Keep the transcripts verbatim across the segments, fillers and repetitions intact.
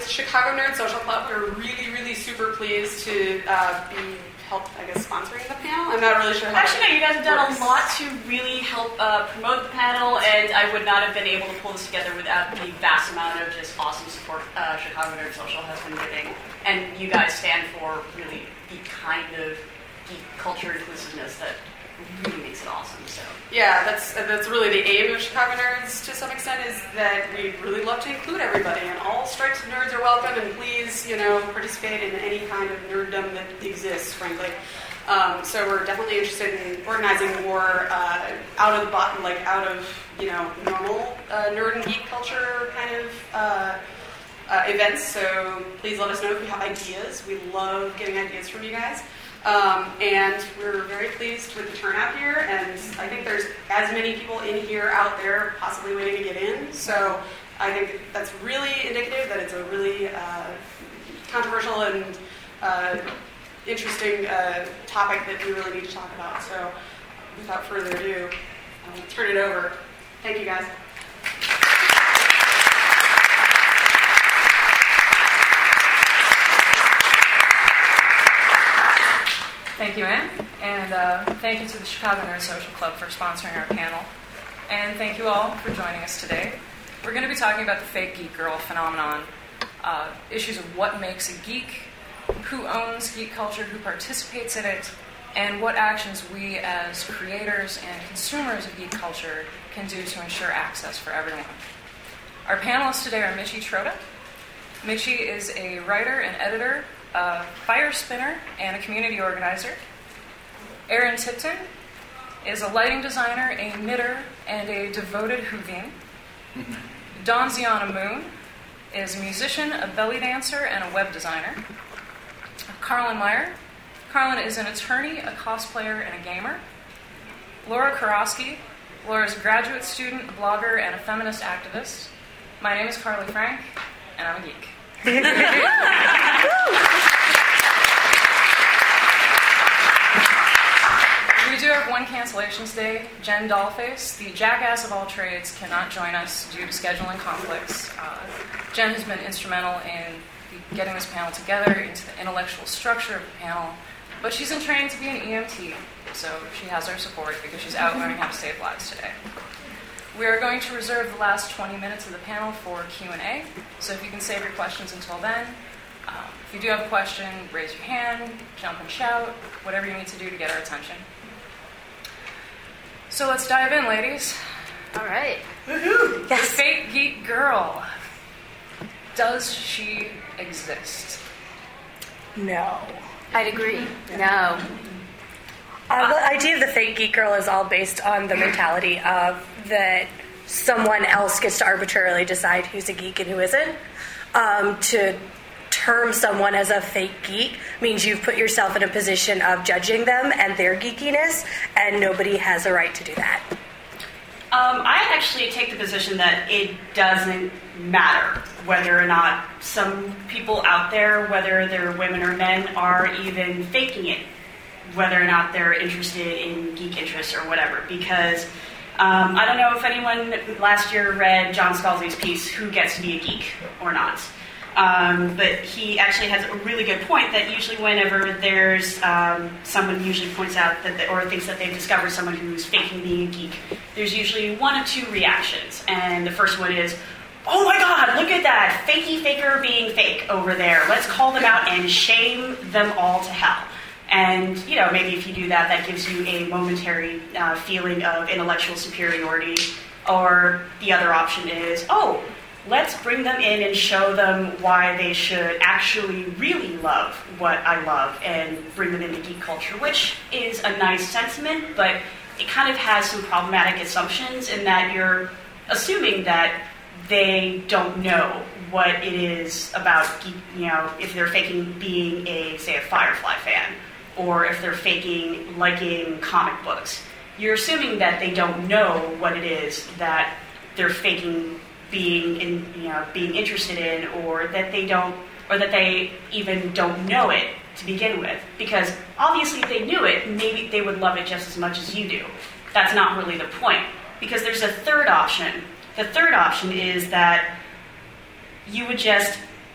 with Chicago Nerd Social Club. We're really, really super pleased to uh, be help, I guess, sponsoring the panel. I'm not really sure how Actually, no, you guys have done works. a lot to really help uh, promote the panel, and I would not have been able to pull this together without the vast amount of just awesome support uh, Chicago Nerd Social has been giving. And you guys stand for really the kind of geek culture inclusiveness that really makes it awesome. So yeah, that's that's really the aim of Chicago Nerds to some extent, is that we really love to include everybody, and all stripes of nerds are welcome, and please, you know, participate in any kind of nerddom that exists, frankly. Um, so we're definitely interested in organizing more uh, out of the bottom, like out of, you know, normal uh, nerd and geek culture kind of uh, uh, events. So please let us know if you have ideas. We love getting ideas from you guys. Um, and we're very pleased with the turnout here, and I think there's as many people in here out there possibly waiting to get in, so I think that's really indicative that it's a really uh, controversial and uh, interesting uh, topic that we really need to talk about. So without further ado, I'll turn it over. Thank you, guys. Thank you, Anne, and uh, thank you to the Chicago Nerd Social Club for sponsoring our panel, and thank you all for joining us today. We're going to be talking about the fake geek girl phenomenon, uh, issues of what makes a geek, who owns geek culture, who participates in it, and what actions we as creators and consumers of geek culture can do to ensure access for everyone. Our panelists today are Michi Trota. Michi is a writer and editor, a fire spinner, and a community organizer. Erin Tipton is a lighting designer, a knitter, and a devoted Whovian. Dawn Ziana Moon is a musician, a belly dancer, and a web designer. Carlin Meyer. Carlin is an attorney, a cosplayer, and a gamer. Laura Karofsky. Laura is a graduate student, a blogger, and a feminist activist. My name is Carly Frank, and I'm a geek. We do have one cancellation today. Jen Dollface, the jackass of all trades, cannot join us due to scheduling conflicts. Uh, Jen has been instrumental in getting this panel together, into the intellectual structure of the panel, but she's in training to be an E M T, so she has our support because she's out learning how to save lives today. We are going to reserve the last twenty minutes of the panel for Q and A, so if you can save your questions until then. Um, if you do have a question, raise your hand, jump and shout, whatever you need to do to get our attention. So let's dive in, ladies. All right. Woohoo! Yes. The fake geek girl. Does she exist? No. I'd agree. No. Uh, the idea of the fake geek girl is all based on the mentality of that someone else gets to arbitrarily decide who's a geek and who isn't. Um, to term someone as a fake geek means you've put yourself in a position of judging them and their geekiness, and nobody has a right to do that. Um, I actually take the position that it doesn't matter whether or not some people out there, whether they're women or men, are even faking it, whether or not they're interested in geek interests or whatever, because um, I don't know if anyone last year read John Scalzi's piece, Who Gets to Be a Geek or Not? Um, but he actually has a really good point that usually whenever there's um, someone usually points out that, they, or thinks that they've discovered someone who's faking being a geek, there's usually one of two reactions. And the first one is, oh my god, look at that, fakey faker being fake over there. Let's call them out and shame them all to hell. And, you know, maybe if you do that, that gives you a momentary uh, feeling of intellectual superiority. Or the other option is, oh, let's bring them in and show them why they should actually really love what I love and bring them into geek culture, which is a nice sentiment, but it kind of has some problematic assumptions in that you're assuming that they don't know what it is about geek, you know, if they're faking being a, say, a Firefly fan, or if they're faking liking comic books. You're assuming that they don't know what it is that they're faking being in, you know, being interested in, or that they don't, or that they even don't know it to begin with. Because obviously, if they knew it, maybe they would love it just as much as you do. That's not really the point. Because there's a third option. The third option is that you would just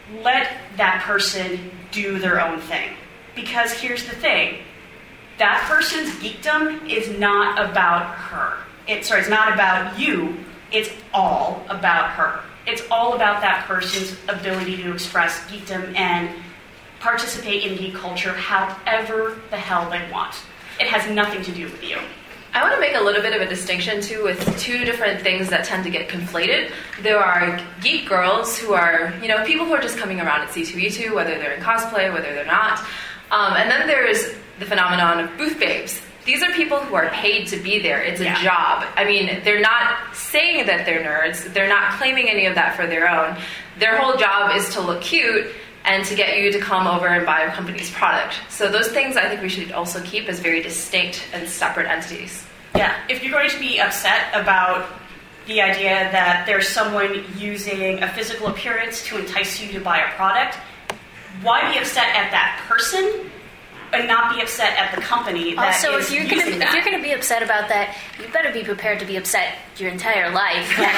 let that person do their own thing. Because here's the thing, that person's geekdom is not about her. It, sorry, it's not about you, it's all about her. It's all about that person's ability to express geekdom and participate in geek culture however the hell they want. It has nothing to do with you. I want to make a little bit of a distinction, too, with two different things that tend to get conflated. There are geek girls who are, you know, people who are just coming around at C two E two, whether they're in cosplay, whether they're not. Um, and then there's the phenomenon of booth babes. These are people who are paid to be there. It's a yeah. job. I mean, they're not saying that they're nerds. They're not claiming any of that for their own. Their whole job is to look cute and to get you to come over and buy a company's product. So those things I think we should also keep as very distinct and separate entities. Yeah, if you're going to be upset about the idea that there's someone using a physical appearance to entice you to buy a product, why be upset at that person and not be upset at the company that also, is if you're using gonna, that? if you're going to be upset about that, you better be prepared to be upset your entire life. the,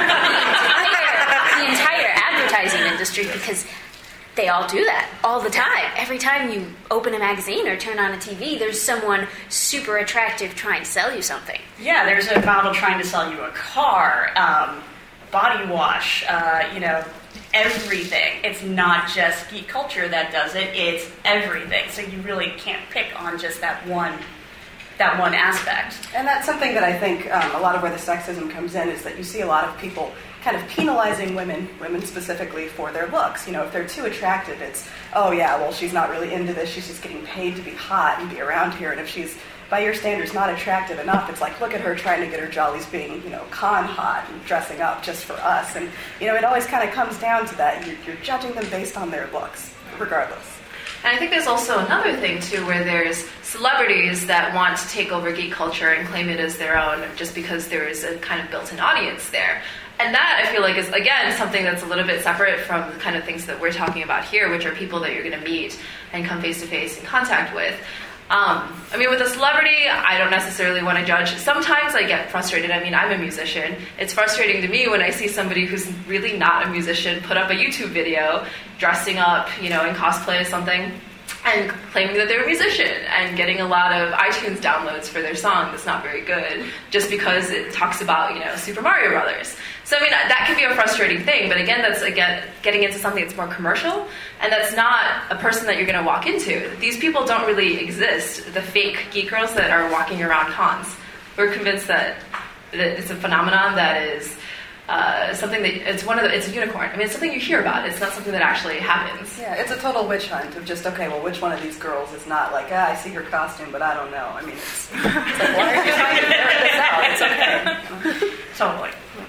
entire, the entire advertising industry, because they all do that all the time. Every time you open a magazine or turn on a T V, there's someone super attractive trying to sell you something. Yeah, there's a model trying to sell you a car, um, body wash, uh, you know, everything. It's not just geek culture that does it, it's everything. So you really can't pick on just that one that one aspect. And that's something that I think um, a lot of where the sexism comes in is that you see a lot of people kind of penalizing women, women specifically, for their looks. You know, if they're too attractive, it's, oh yeah, well, she's not really into this, she's just getting paid to be hot and be around here, and if she's, by your standards, not attractive enough, it's like, look at her trying to get her jollies being, you know, con hot and dressing up just for us. And, you know, it always kind of comes down to that. You're, you're judging them based on their looks, regardless. And I think there's also another thing, too, where there's celebrities that want to take over geek culture and claim it as their own just because there is a kind of built-in audience there. And that, I feel like, is, again, something that's a little bit separate from the kind of things that we're talking about here, which are people that you're going to meet and come face-to-face in contact with. Um, I mean, with a celebrity, I don't necessarily want to judge. Sometimes I get frustrated. I mean, I'm a musician. It's frustrating to me when I see somebody who's really not a musician put up a YouTube video dressing up, you know, in cosplay or something, and claiming that they're a musician and getting a lot of iTunes downloads for their song that's not very good just because it talks about, you know, Super Mario Brothers. So, I mean, that can be a frustrating thing, but again, that's again getting into something that's more commercial, and that's not a person that you're going to walk into. These people don't really exist, the fake geek girls that are walking around cons. We're convinced that, that it's a phenomenon that is uh, something that, it's one of the, it's a unicorn. I mean, it's something you hear about. It's not something that actually happens. Yeah, it's a total witch hunt of just, okay, well, which one of these girls is not like, ah, I see her costume, but I don't know. I mean, it's, it's like, why are you trying to figure this out? It's okay. Totally.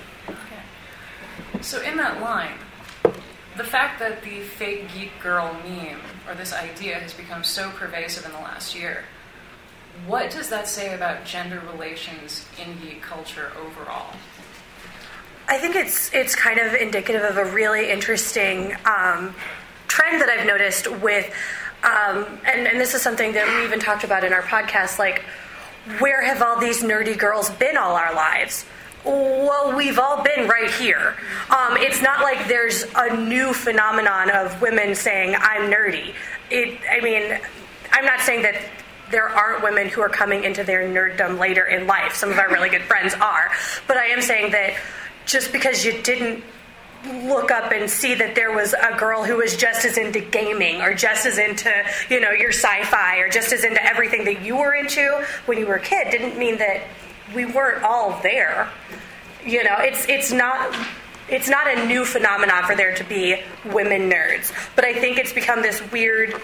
So in that line, the fact that the fake geek girl meme, or this idea, has become so pervasive in the last year, what does that say about gender relations in geek culture overall? I think it's it's kind of indicative of a really interesting um, trend that I've noticed with, um, and, and this is something that we even talked about in our podcast, like, where have all these nerdy girls been all our lives? Well, we've all been right here. Um, it's not like there's a new phenomenon of women saying, I'm nerdy. It, I mean, I'm not saying that there aren't women who are coming into their nerddom later in life. Some of our really good friends are. But I am saying that just because you didn't look up and see that there was a girl who was just as into gaming or just as into, you know, your sci-fi or just as into everything that you were into when you were a kid didn't mean that we weren't all there. You know, it's it's not it's not a new phenomenon for there to be women nerds. But I think it's become this weird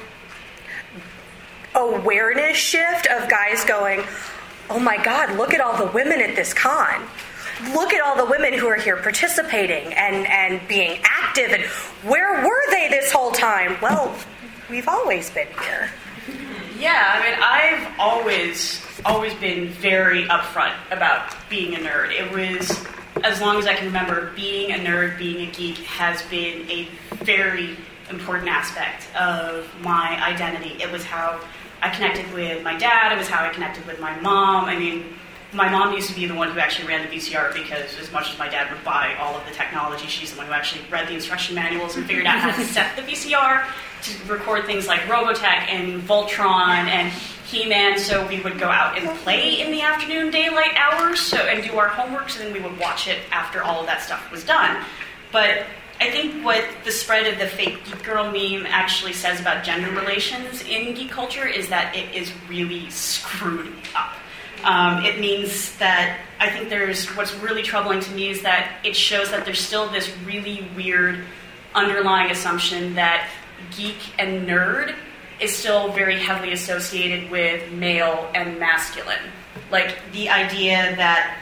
awareness shift of guys going, oh my God, look at all the women at this con. Look at all the women who are here participating and, and being active. And where were they this whole time? Well, we've always been here. Yeah, I mean, I've always, always been very upfront about being a nerd. It was, as long as I can remember, being a nerd, being a geek has been a very important aspect of my identity. It was how I connected with my dad. It was how I connected with my mom. I mean, my mom used to be the one who actually ran the V C R because as much as my dad would buy all of the technology, she's the one who actually read the instruction manuals and figured out how to set the V C R to record things like Robotech and Voltron and He-Man. So we would go out and play in the afternoon daylight hours so and do our homework, so then we would watch it after all of that stuff was done. But I think what the spread of the fake geek girl meme actually says about gender relations in geek culture is that it is really screwed up. Um, it means that I think there's, what's really troubling to me is that it shows that there's still this really weird underlying assumption that geek and nerd is still very heavily associated with male and masculine. Like the idea that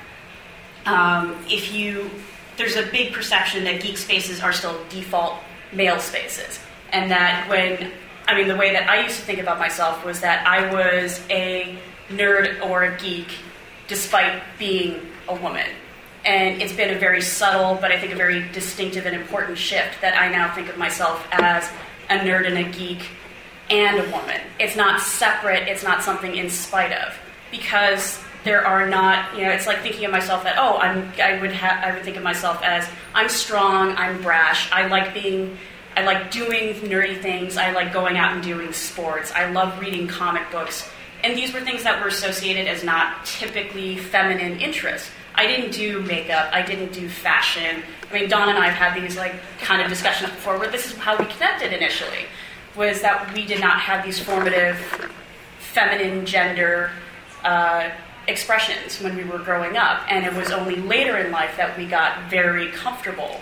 um, if you, there's a big perception that geek spaces are still default male spaces. And that when, I mean, the way that I used to think about myself was that I was a nerd or a geek despite being a woman. And it's been a very subtle, but I think a very distinctive and important shift that I now think of myself as a nerd and a geek and a woman. It's not separate, it's not something in spite of. Because there are not, you know, it's like thinking of myself that, oh, I'm, I would ha- I would think of myself as, I'm strong, I'm brash, I like being, I like doing nerdy things, I like going out and doing sports, I love reading comic books. And these were things that were associated as not typically feminine interests. I didn't do makeup, I didn't do fashion. I mean, Dawn and I have had these like kind of discussions before where this is how we connected initially, was that we did not have these formative feminine gender uh, expressions when we were growing up. And it was only later in life that we got very comfortable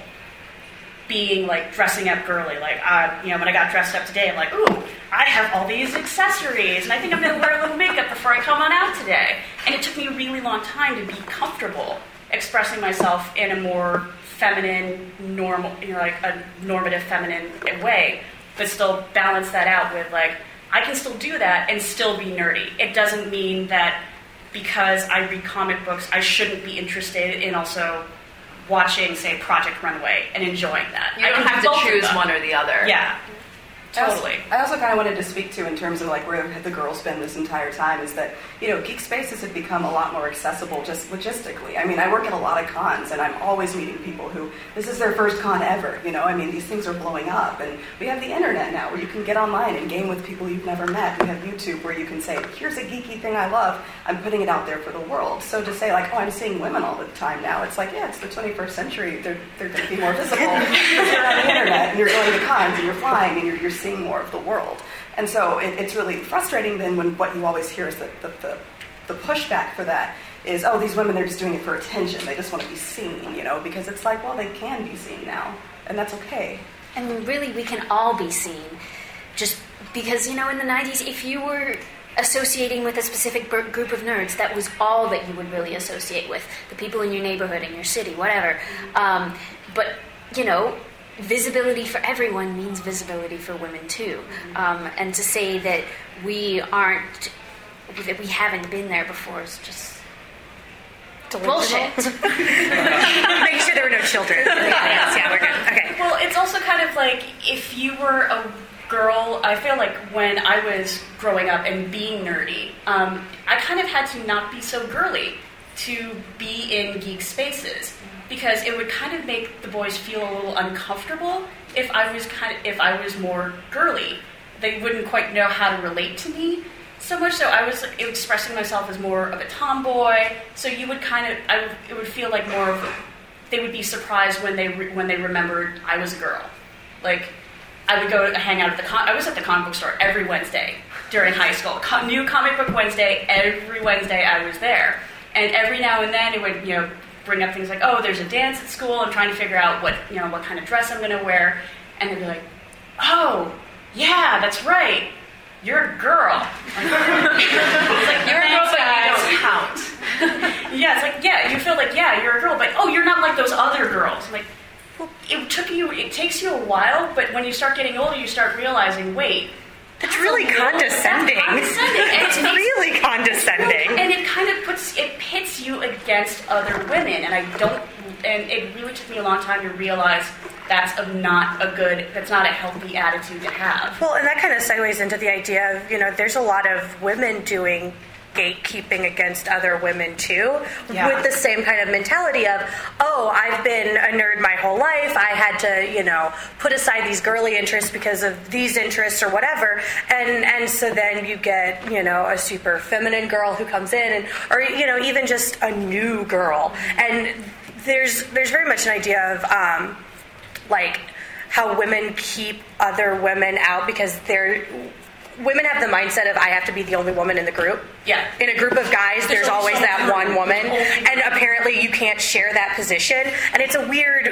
being like dressing up girly. Like, uh, you know, when I got dressed up today, I'm like, ooh, I have all these accessories, and I think I'm going to wear a little makeup before I come on out today. And it took me a really long time to be comfortable expressing myself in a more feminine, normal, you know, like a normative feminine way, but still balance that out with like, I can still do that and still be nerdy. It doesn't mean that because I read comic books, I shouldn't be interested in also watching, say, Project Runway and enjoying that. You don't have to choose one or the other. Yeah, totally. I also, I also kind of wanted to speak to, in terms of like where have the girls been this entire time, is that, you know, geek spaces have become a lot more accessible just logistically. I mean, I work at a lot of cons, and I'm always meeting people who, this is their first con ever, you know? I mean, these things are blowing up, and we have the internet now where you can get online and game with people you've never met. We have YouTube where you can say, here's a geeky thing I love, I'm putting it out there for the world. So to say like, oh, I'm seeing women all the time now, it's like, yeah, it's the twenty-first century, they're, they're going to be more visible because you're on the internet, and you're going to cons, and you're flying, and you're, you're seeing more of the world. And so it, it's really frustrating then when what you always hear is that the, the, the pushback for that is, oh, these women, they're just doing it for attention. They just want to be seen, you know, because it's like, well, they can be seen now, and that's okay. And really, we can all be seen. Just because, you know, in the nineties, if you were associating with a specific group of nerds, that was all that you would really associate with. The people in your neighborhood, in your city, whatever. Um, but, you know, visibility for everyone means visibility for women too. Um, and to say that we aren't, that we haven't been there before is just bullshit. Make sure there were no children. Yes, yeah, we're good. Okay. Well, it's also kind of like if you were a girl, I feel like when I was growing up and being nerdy, um, I kind of had to not be so girly to be in geek spaces, because it would kind of make the boys feel a little uncomfortable if I was kind of if I was more girly. They wouldn't quite know how to relate to me so much. So I was like, expressing myself as more of a tomboy. So you would kind of, I would, it would feel like more of, a, they would be surprised when they re, when they remembered I was a girl. Like I would go hang out at the con- I was at the comic book store every Wednesday during high school. Co- new comic book Wednesday, every Wednesday I was there. And every now and then it would, you know, bring up things like, oh, there's a dance at school, I'm trying to figure out what, you know, what kind of dress I'm going to wear. And they'd be like, oh, yeah, that's right, you're a girl. It's like, you're a girl, but guys. you don't count. Yeah, it's like, yeah, you feel like, yeah, you're a girl, but oh, you're not like those other girls. I'm like, well, it took you, it takes you a while, but when you start getting older, you start realizing, wait, That's, that's really little, condescending. That's condescending. And it's makes, really condescending. And it kind of puts, it pits you against other women. And I don't, and it really took me a long time to realize that's a not a good, that's not a healthy attitude to have. Well, and that kind of segues into the idea of, you know, there's a lot of women doing gatekeeping against other women too, Yeah. with the same kind of mentality of, oh, I've been a nerd my whole life. I had to, you know, put aside these girly interests because of these interests or whatever, and and so then you get, you know, a super feminine girl who comes in, and or you know, even just a new girl, and there's there's very much an idea of um, like how women keep other women out because they're. Women have the mindset of I have to be the only woman in the group. Yeah. In a group of guys, there's, there's always that one woman, and apparently you can't share that position. And it's a weird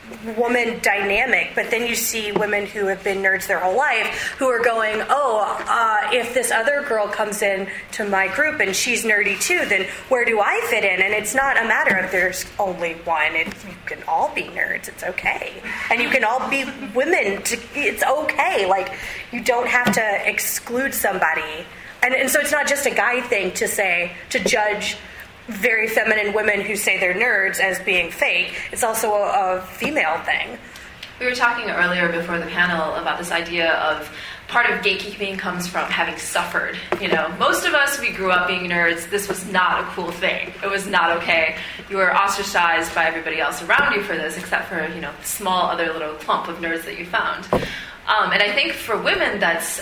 woman dynamic, but then you see women who have been nerds their whole life who are going, oh, uh, if this other girl comes in to my group and she's nerdy too, then where do I fit in? And it's not a matter of there's only one. It's, you can all be nerds. It's okay. And you can all be women. To, it's okay. Like, you don't have to exclude somebody. And, and so it's not just a guy thing to say, to judge very feminine women who say they're nerds as being fake. It's also a, a female thing. We were talking earlier before the panel about this idea of part of gatekeeping comes from having suffered. You know, most of us, we grew up being nerds. This was not a cool thing. It was not okay. You were ostracized by everybody else around you for this, except for, you know, the small other little clump of nerds that you found. Um, and I think for women, that's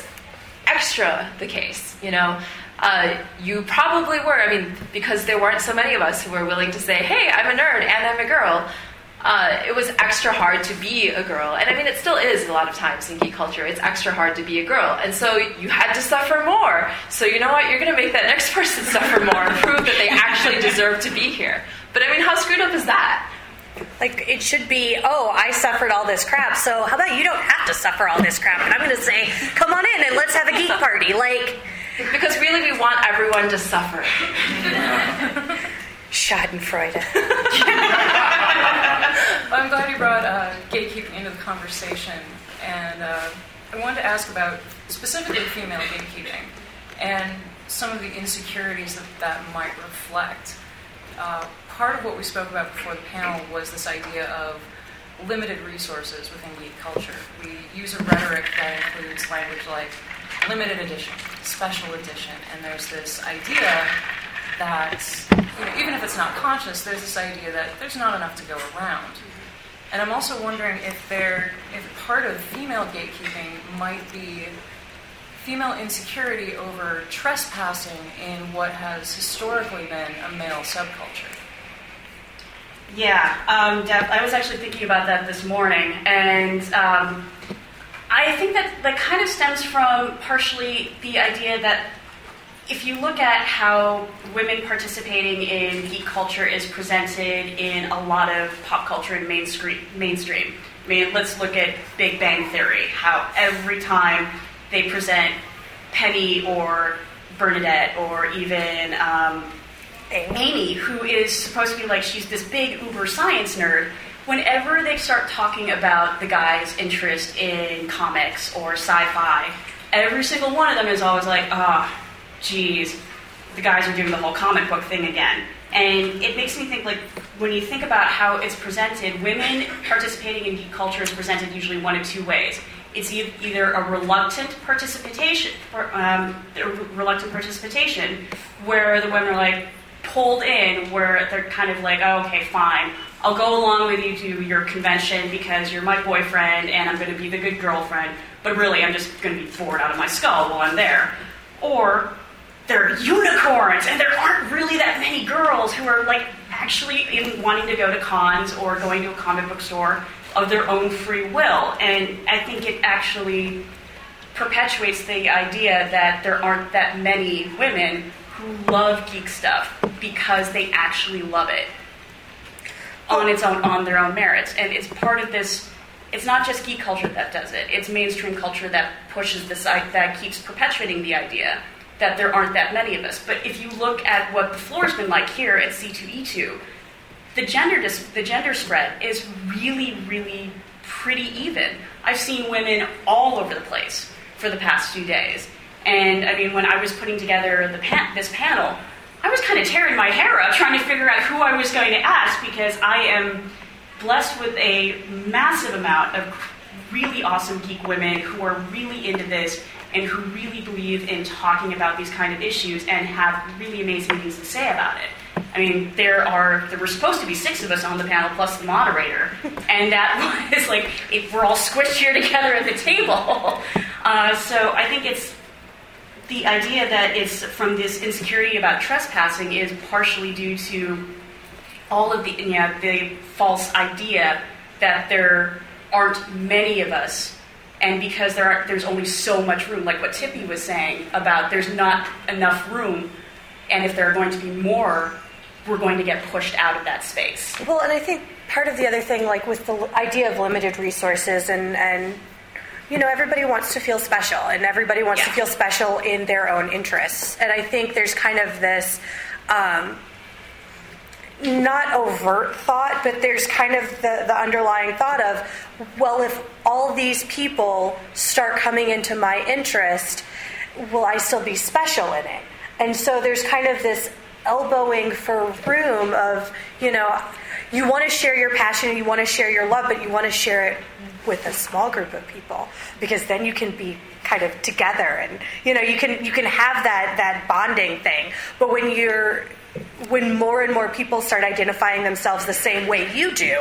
extra the case, you know. Uh, you probably were, I mean, because there weren't so many of us who were willing to say, hey, I'm a nerd and I'm a girl. Uh, it was extra hard to be a girl. And I mean, it still is a lot of times in geek culture. It's extra hard to be a girl. And so you had to suffer more. So you know what? You're going to make that next person suffer more and prove that they actually deserve to be here. But I mean, how screwed up is that? Like, it should be, oh, I suffered all this crap, so how about you don't have to suffer all this crap? And I'm going to say, come on in and let's have a geek party. Like... Because really we want everyone to suffer. Schadenfreude. Well, I'm glad you brought uh, gatekeeping into the conversation. And uh, I wanted to ask about specifically female gatekeeping and some of the insecurities that that might reflect. Uh, part of what we spoke about before the panel was this idea of limited resources within geek culture. We use a rhetoric that includes language like limited edition, special edition, and there's this idea that, you know, even if it's not conscious, there's this idea that there's not enough to go around. And I'm also wondering if there, if part of female gatekeeping might be female insecurity over trespassing in what has historically been a male subculture. Yeah, um, Deb, I was actually thinking about that this morning, and um, I think that that kind of stems from partially the idea that if you look at how women participating in geek culture is presented in a lot of pop culture and mainstream, mainstream. I mean, let's look at Big Bang Theory, how every time they present Penny or Bernadette or even um, Amy, who is supposed to be like, she's this big uber science nerd, whenever they start talking about the guy's interest in comics or sci-fi, every single one of them is always like, ah, oh, geez, the guys are doing the whole comic book thing again. And it makes me think, like, when you think about how it's presented, women participating in geek culture is presented usually one of two ways. It's e- either a reluctant participation, um, a reluctant participation, where the women are like pulled in, where they're kind of like, oh, okay, fine, I'll go along with you to your convention because you're my boyfriend and I'm going to be the good girlfriend, but really I'm just going to be bored out of my skull while I'm there. Or they're unicorns, and there aren't really that many girls who are like actually in wanting to go to cons or going to a comic book store of their own free will. And I think it actually perpetuates the idea that there aren't that many women who love geek stuff because they actually love it on its own, on their own merits. And it's part of this. It's not just geek culture that does it. It's mainstream culture that pushes this, that keeps perpetuating the idea that there aren't that many of us. But if you look at what the floor's been like here at C two E two, the gender dis- the gender spread is really, really pretty even. I've seen women all over the place for the past few days. And I mean, when I was putting together the pa- this panel, I was kind of tearing my hair up trying to figure out who I was going to ask, because I am blessed with a massive amount of really awesome geek women who are really into this and who really believe in talking about these kind of issues and have really amazing things to say about it. I mean, there are there were supposed to be six of us on the panel plus the moderator, and that was like if we're all squished here together at the table. Uh, so I think it's the idea that it's from this insecurity about trespassing is partially due to all of the yeah the false idea that there aren't many of us. And because there are, there's only so much room, like what Tippy was saying about there's not enough room, and if there are going to be more, we're going to get pushed out of that space. Well, and I think part of the other thing, like with the idea of limited resources, and, and you know, everybody wants to feel special, and everybody wants yeah. to feel special in their own interests. And I think there's kind of this... Um, not overt thought, but there's kind of the, the underlying thought of, well, if all these people start coming into my interest, will I still be special in it? And so there's kind of this elbowing for room of, you know, you want to share your passion, you want to share your love, but you want to share it with a small group of people, because then you can be kind of together, and, you know, you can you can have that that bonding thing. But when you're when more and more people start identifying themselves the same way you do,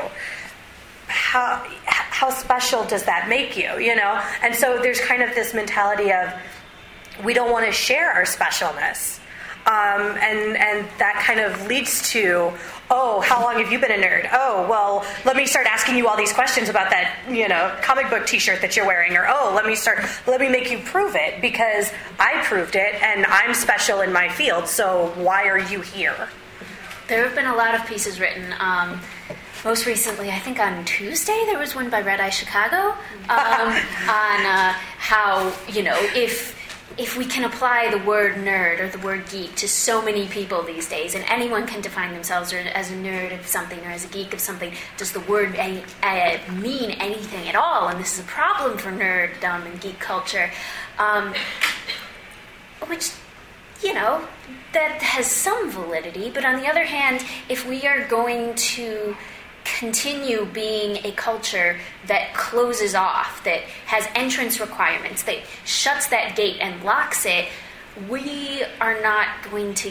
how how special does that make you, you know? And so there's kind of this mentality of, we don't want to share our specialness. Um, and, and that kind of leads to, oh, how long have you been a nerd? Oh, well, let me start asking you all these questions about that, you know, comic book t-shirt that you're wearing. Or, oh, let me start, let me make you prove it, because I proved it and I'm special in my field, so why are you here? There have been a lot of pieces written. Um, most recently, I think on Tuesday, there was one by Red Eye Chicago um, on uh, how, you know, if... if we can apply the word nerd or the word geek to so many people these days, and anyone can define themselves as a nerd of something or as a geek of something, does the word any, uh, mean anything at all? And this is a problem for nerddom and geek culture, um, which, you know, that has some validity. But on the other hand, if we are going to continue being a culture that closes off, that has entrance requirements, that shuts that gate and locks it, we are not going to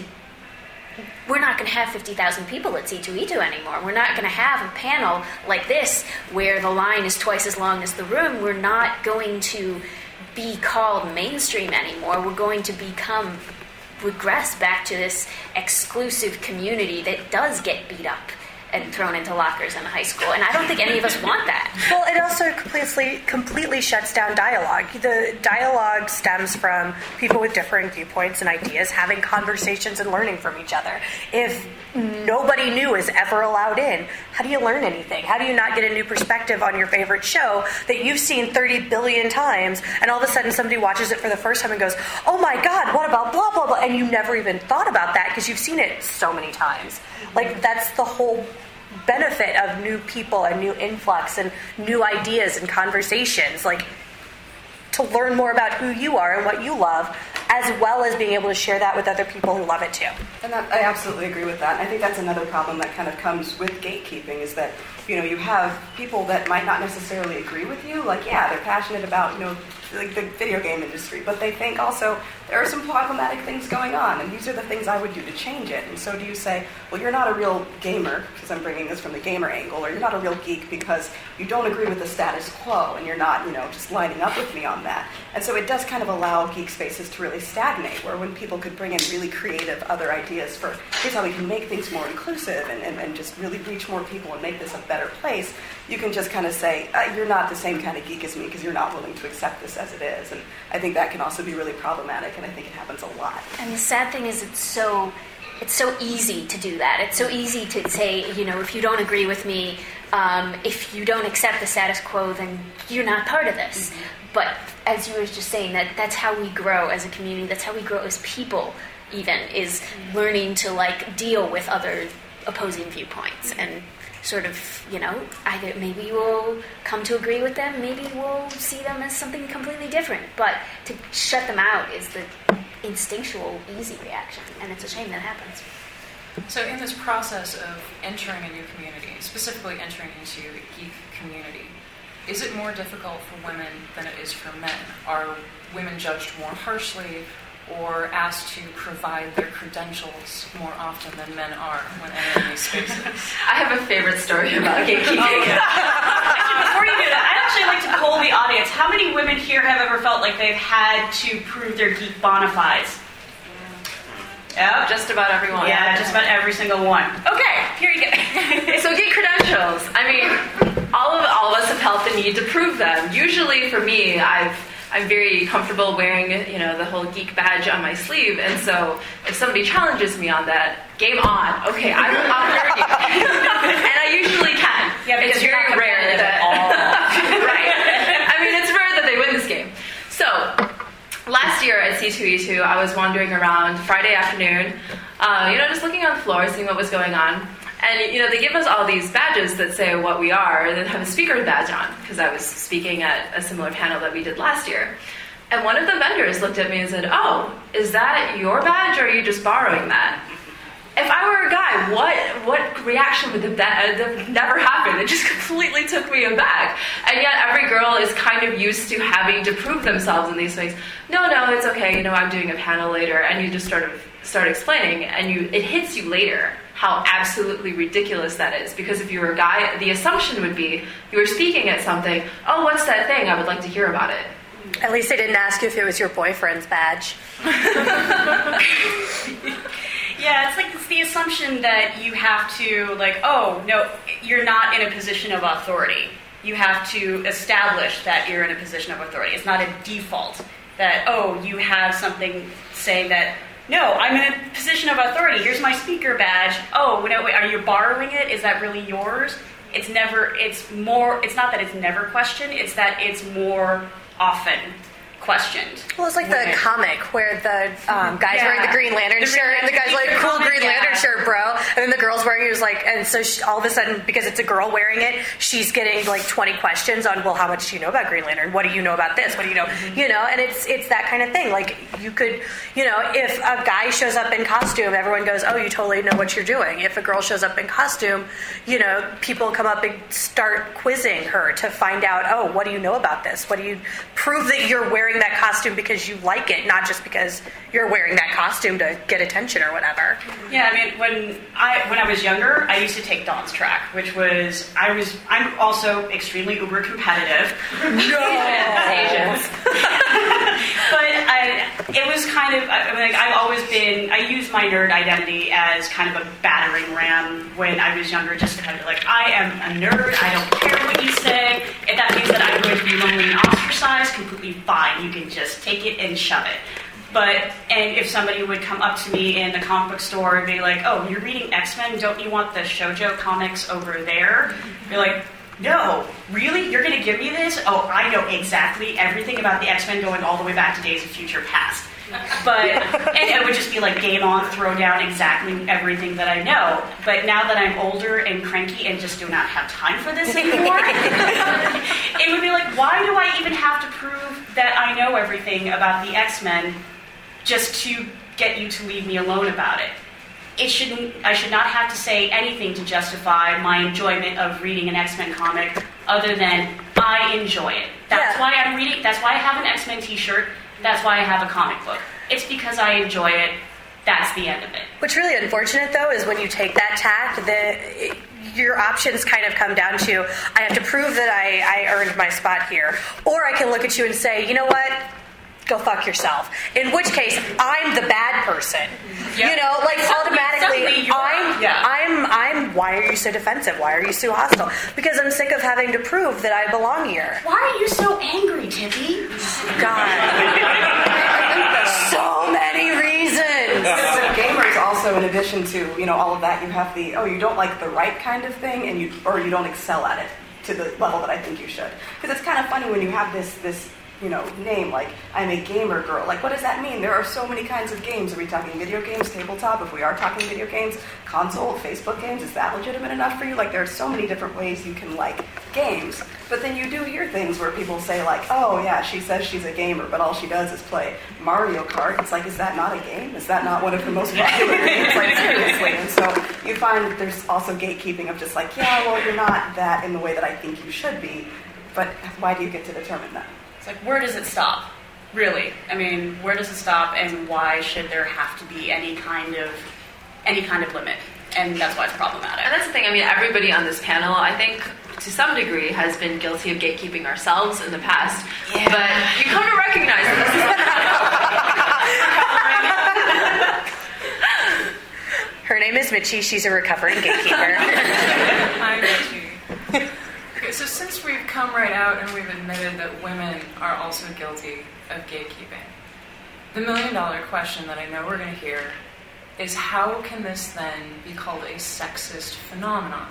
we're not going to have fifty thousand people at C two E two anymore. We're not going to have a panel like this where the line is twice as long as the room. We're not going to be called mainstream anymore. We're going to become regress back to this exclusive community that does get beat up and thrown into lockers in high school. And I don't think any of us want that. Well, it also completely completely shuts down dialogue. The dialogue stems from people with differing viewpoints and ideas having conversations and learning from each other. If nobody new is ever allowed in, how do you learn anything? How do you not get a new perspective on your favorite show that you've seen thirty billion times, and all of a sudden somebody watches it for the first time and goes, oh my God, what about blah, blah, blah? And you never even thought about that because you've seen it so many times. Like, that's the whole benefit of new people and new influx and new ideas and conversations, like to learn more about who you are and what you love, as well as being able to share that with other people who love it too. And that, I absolutely agree with that. And I think that's another problem that kind of comes with gatekeeping, is that, you know, you have people that might not necessarily agree with you. Like, yeah, they're passionate about, you know, like the video game industry, but they think also there are some problematic things going on, and these are the things I would do to change it. And so do you say, well, you're not a real gamer, because I'm bringing this from the gamer angle, or you're not a real geek because you don't agree with the status quo, and you're not, you know, just lining up with me on that. And so it does kind of allow geek spaces to really stagnate, where when people could bring in really creative other ideas for, here's how we can make things more inclusive and, and, and just really reach more people and make this a better place, you can just kind of say, uh, you're not the same kind of geek as me because you're not willing to accept this as it is. And I think that can also be really problematic, and I think it happens a lot. And the sad thing is it's so it's so easy to do that. It's so easy to say, you know, if you don't agree with me, um, if you don't accept the status quo, then you're not part of this. Mm-hmm. But as you were just saying, that that's how we grow as a community, that's how we grow as people even, is mm-hmm. learning to like deal with other opposing viewpoints mm-hmm. and sort of, you know, either maybe we'll come to agree with them, maybe we'll see them as something completely different. But to shut them out is the instinctual, easy reaction, and it's a shame that happens. So in this process of entering a new community, specifically entering into a geek community, is it more difficult for women than it is for men? Are women judged more harshly or asked to provide their credentials more often than men are when entering these spaces? I have a favorite story about gatekeeping. Oh, yeah. Actually, before you do that, I'd actually like to poll the audience. How many women here have ever felt like they've had to prove their geek bona fides? Yeah, just about everyone. Yeah, just about every single one. Okay, here you go. So geek credentials. I mean, all of all of us have felt the need to prove them. Usually, for me, I've I'm very comfortable wearing, you know, the whole geek badge on my sleeve, and so if somebody challenges me on that, game on. Okay, I will honor you, and I usually can. Yeah, it's very rare that. Right. I mean, it's rare that they win this game. So. Last year at C two E two, I was wandering around Friday afternoon, uh, you know, just looking on the floor, seeing what was going on. And, you know, they give us all these badges that say what we are, and then have a speaker badge on, because I was speaking at a similar panel that we did last year. And one of the vendors looked at me and said, "Oh, is that your badge, or are you just borrowing that?" If I were a guy, what what reaction would that have never happened? It just completely took me aback. And yet every girl is kind of used to having to prove themselves in these ways. No, no, it's okay. You know, I'm doing a panel later, and you just sort of start explaining, and you it hits you later how absolutely ridiculous that is. Because if you were a guy, the assumption would be you were speaking at something. Oh, what's that thing? I would like to hear about it. At least they didn't ask you if it was your boyfriend's badge. Yeah, it's like it's the assumption that you have to, like, oh, no, you're not in a position of authority. You have to establish that you're in a position of authority. It's not a default that, oh, you have something saying that, no, I'm in a position of authority. Here's my speaker badge. Oh, no, wait, are you borrowing it? Is that really yours? It's never, it's more, it's not that it's never questioned, it's that it's more often questioned. Well, it's like the Women. comic where the um, guy's Yeah. wearing the Green Lantern The Green shirt, and the guy's like, Lantern "Cool comic, Green yeah. Lantern shirt, bro," and then the girl's wearing it. Was like, and so she, all of a sudden, because it's a girl wearing it, she's getting like twenty questions on, well, how much do you know about Green Lantern? What do you know about this? What do you know? Mm-hmm. You know, and it's it's that kind of thing. Like you could, you know, if a guy shows up in costume, everyone goes, "Oh, you totally know what you're doing." If a girl shows up in costume, you know, people come up and start quizzing her to find out, "Oh, what do you know about this? What do you prove that you're wearing that costume because you like it, not just because you're wearing that costume to get attention or whatever." Yeah, I mean, when I when I was younger, I used to take Dawn's track, which was I was I'm also extremely uber competitive. No. Asians. But I, it was kind of I mean, like I've always been. I used my nerd identity as kind of a battering ram when I was younger, just to kind of like I am a nerd. I don't care what you say. If that means that I'm going to be lonely and ostracized, completely fine. You can just take it and shove it. But, and if somebody would come up to me in the comic book store and be like, "Oh, you're reading X-Men, don't you want the shoujo comics over there?" You're like, "No, really? You're going to give me this? Oh, I know exactly everything about the X-Men going all the way back to Days of Future Past." But, and it would just be like game on, throw down exactly everything that I know. But now that I'm older and cranky and just do not have time for this anymore, it would be like, why do I even have to prove that I know everything about the X-Men just to get you to leave me alone about it? It shouldn't. I should not have to say anything to justify my enjoyment of reading an X-Men comic other than I enjoy it. That's Yeah. why I'm reading. That's why I have an X-Men t-shirt. That's why I have a comic book. It's because I enjoy it. That's the end of it. What's really unfortunate, though, is when you take that tack, that your options kind of come down to, I have to prove that I, I earned my spot here. Or I can look at you and say, you know what? Go fuck yourself. In which case, I'm the bad person. Yep. You know, like Suddenly- automatically, suddenly you are. I'm, Yeah. I'm, I'm, why are you so defensive? Why are you so hostile? Because I'm sick of having to prove that I belong here. Why are you so angry, Tippy? God. So many reasons. So gamers also, in addition to, you know, all of that, you have the, oh, you don't like the right kind of thing, and you or you don't excel at it to the level that I think you should. Because it's kind of funny when you have this this you know, name, like, I'm a gamer girl. Like, what does that mean? There are so many kinds of games. Are we talking video games, tabletop? If we are talking video games, console, Facebook games, is that legitimate enough for you? Like, there are so many different ways you can like games. But then you do hear things where people say, like, oh, yeah, she says she's a gamer, but all she does is play Mario Kart. It's like, is that not a game? Is that not one of the most popular games? Like, seriously. And so you find that there's also gatekeeping of just like, yeah, well, you're not that in the way that I think you should be. but why do you get to determine that? It's like, where does it stop? Really? I mean, where does it stop, and why should there have to be any kind of any kind of limit? And that's why it's problematic. And that's the thing. I mean, everybody on this panel, I think, to some degree, has been guilty of gatekeeping ourselves in the past. Yeah. But you come to recognize that this is Her name is Mitchie. She's a recovering gatekeeper. Hi, Mitchie. Okay, so since we've come right out and we've admitted that women are also guilty of gatekeeping, the million dollar question that I know we're going to hear is, how can this then be called a sexist phenomenon?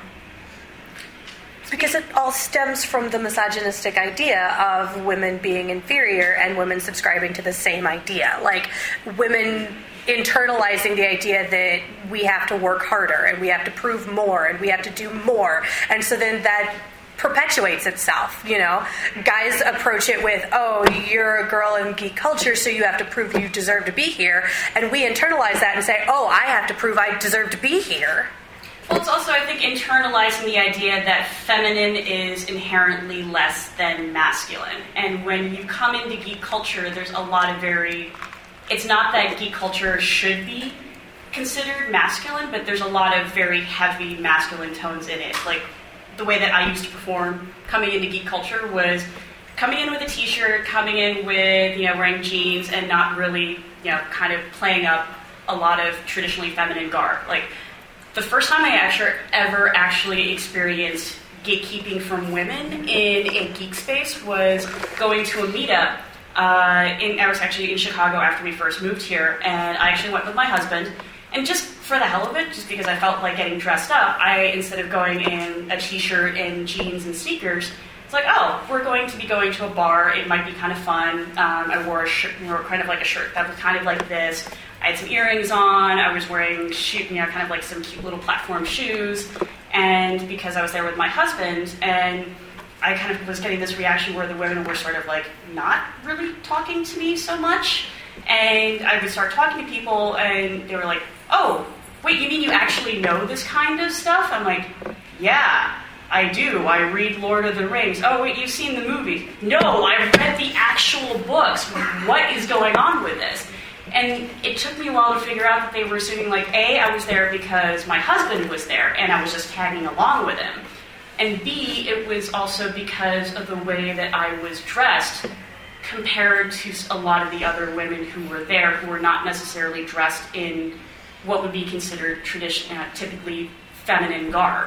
Because it all stems from the misogynistic idea of women being inferior and women subscribing to the same idea. Like, women internalizing the idea that we have to work harder and we have to prove more and we have to do more. And so then that perpetuates itself, you know. Guys approach it with, oh, you're a girl in geek culture, so you have to prove you deserve to be here. And we internalize that and say, oh, I have to prove I deserve to be here. Well, it's also, I think, internalizing the idea that feminine is inherently less than masculine. And when you come into geek culture, there's a lot of very... It's not that geek culture should be considered masculine, but there's a lot of very heavy masculine tones in it. Like, the way that I used to perform coming into geek culture was coming in with a t-shirt, coming in with, you know, wearing jeans, and not really, you know, kind of playing up a lot of traditionally feminine garb. Like, the first time I actually, ever actually experienced gatekeeping from women in a geek space was going to a meetup. Uh, in, I was actually in Chicago after we first moved here, and I actually went with my husband. And just for the hell of it, just because I felt like getting dressed up, I, instead of going in a t-shirt and jeans and sneakers, it's like, oh, we're going to be going to a bar. It might be kind of fun. Um, I wore a shirt, wore kind of like a shirt that was kind of like this. I had some earrings on. I was wearing, shoe, you know, kind of like some cute little platform shoes. And because I was there with my husband, and I kind of was getting this reaction where the women were sort of like not really talking to me so much. And I would start talking to people, and they were like, oh, wait, you mean you actually know this kind of stuff? I'm like, yeah, I do. I read Lord of the Rings. Oh, wait, you've seen the movie? No, I've read the actual books. What is going on with this? And it took me a while to figure out that they were assuming, like, A, I was there because my husband was there, and I was just tagging along with him. And B, it was also because of the way that I was dressed compared to a lot of the other women who were there, who were not necessarily dressed in what would be considered tradition, uh, typically feminine garb.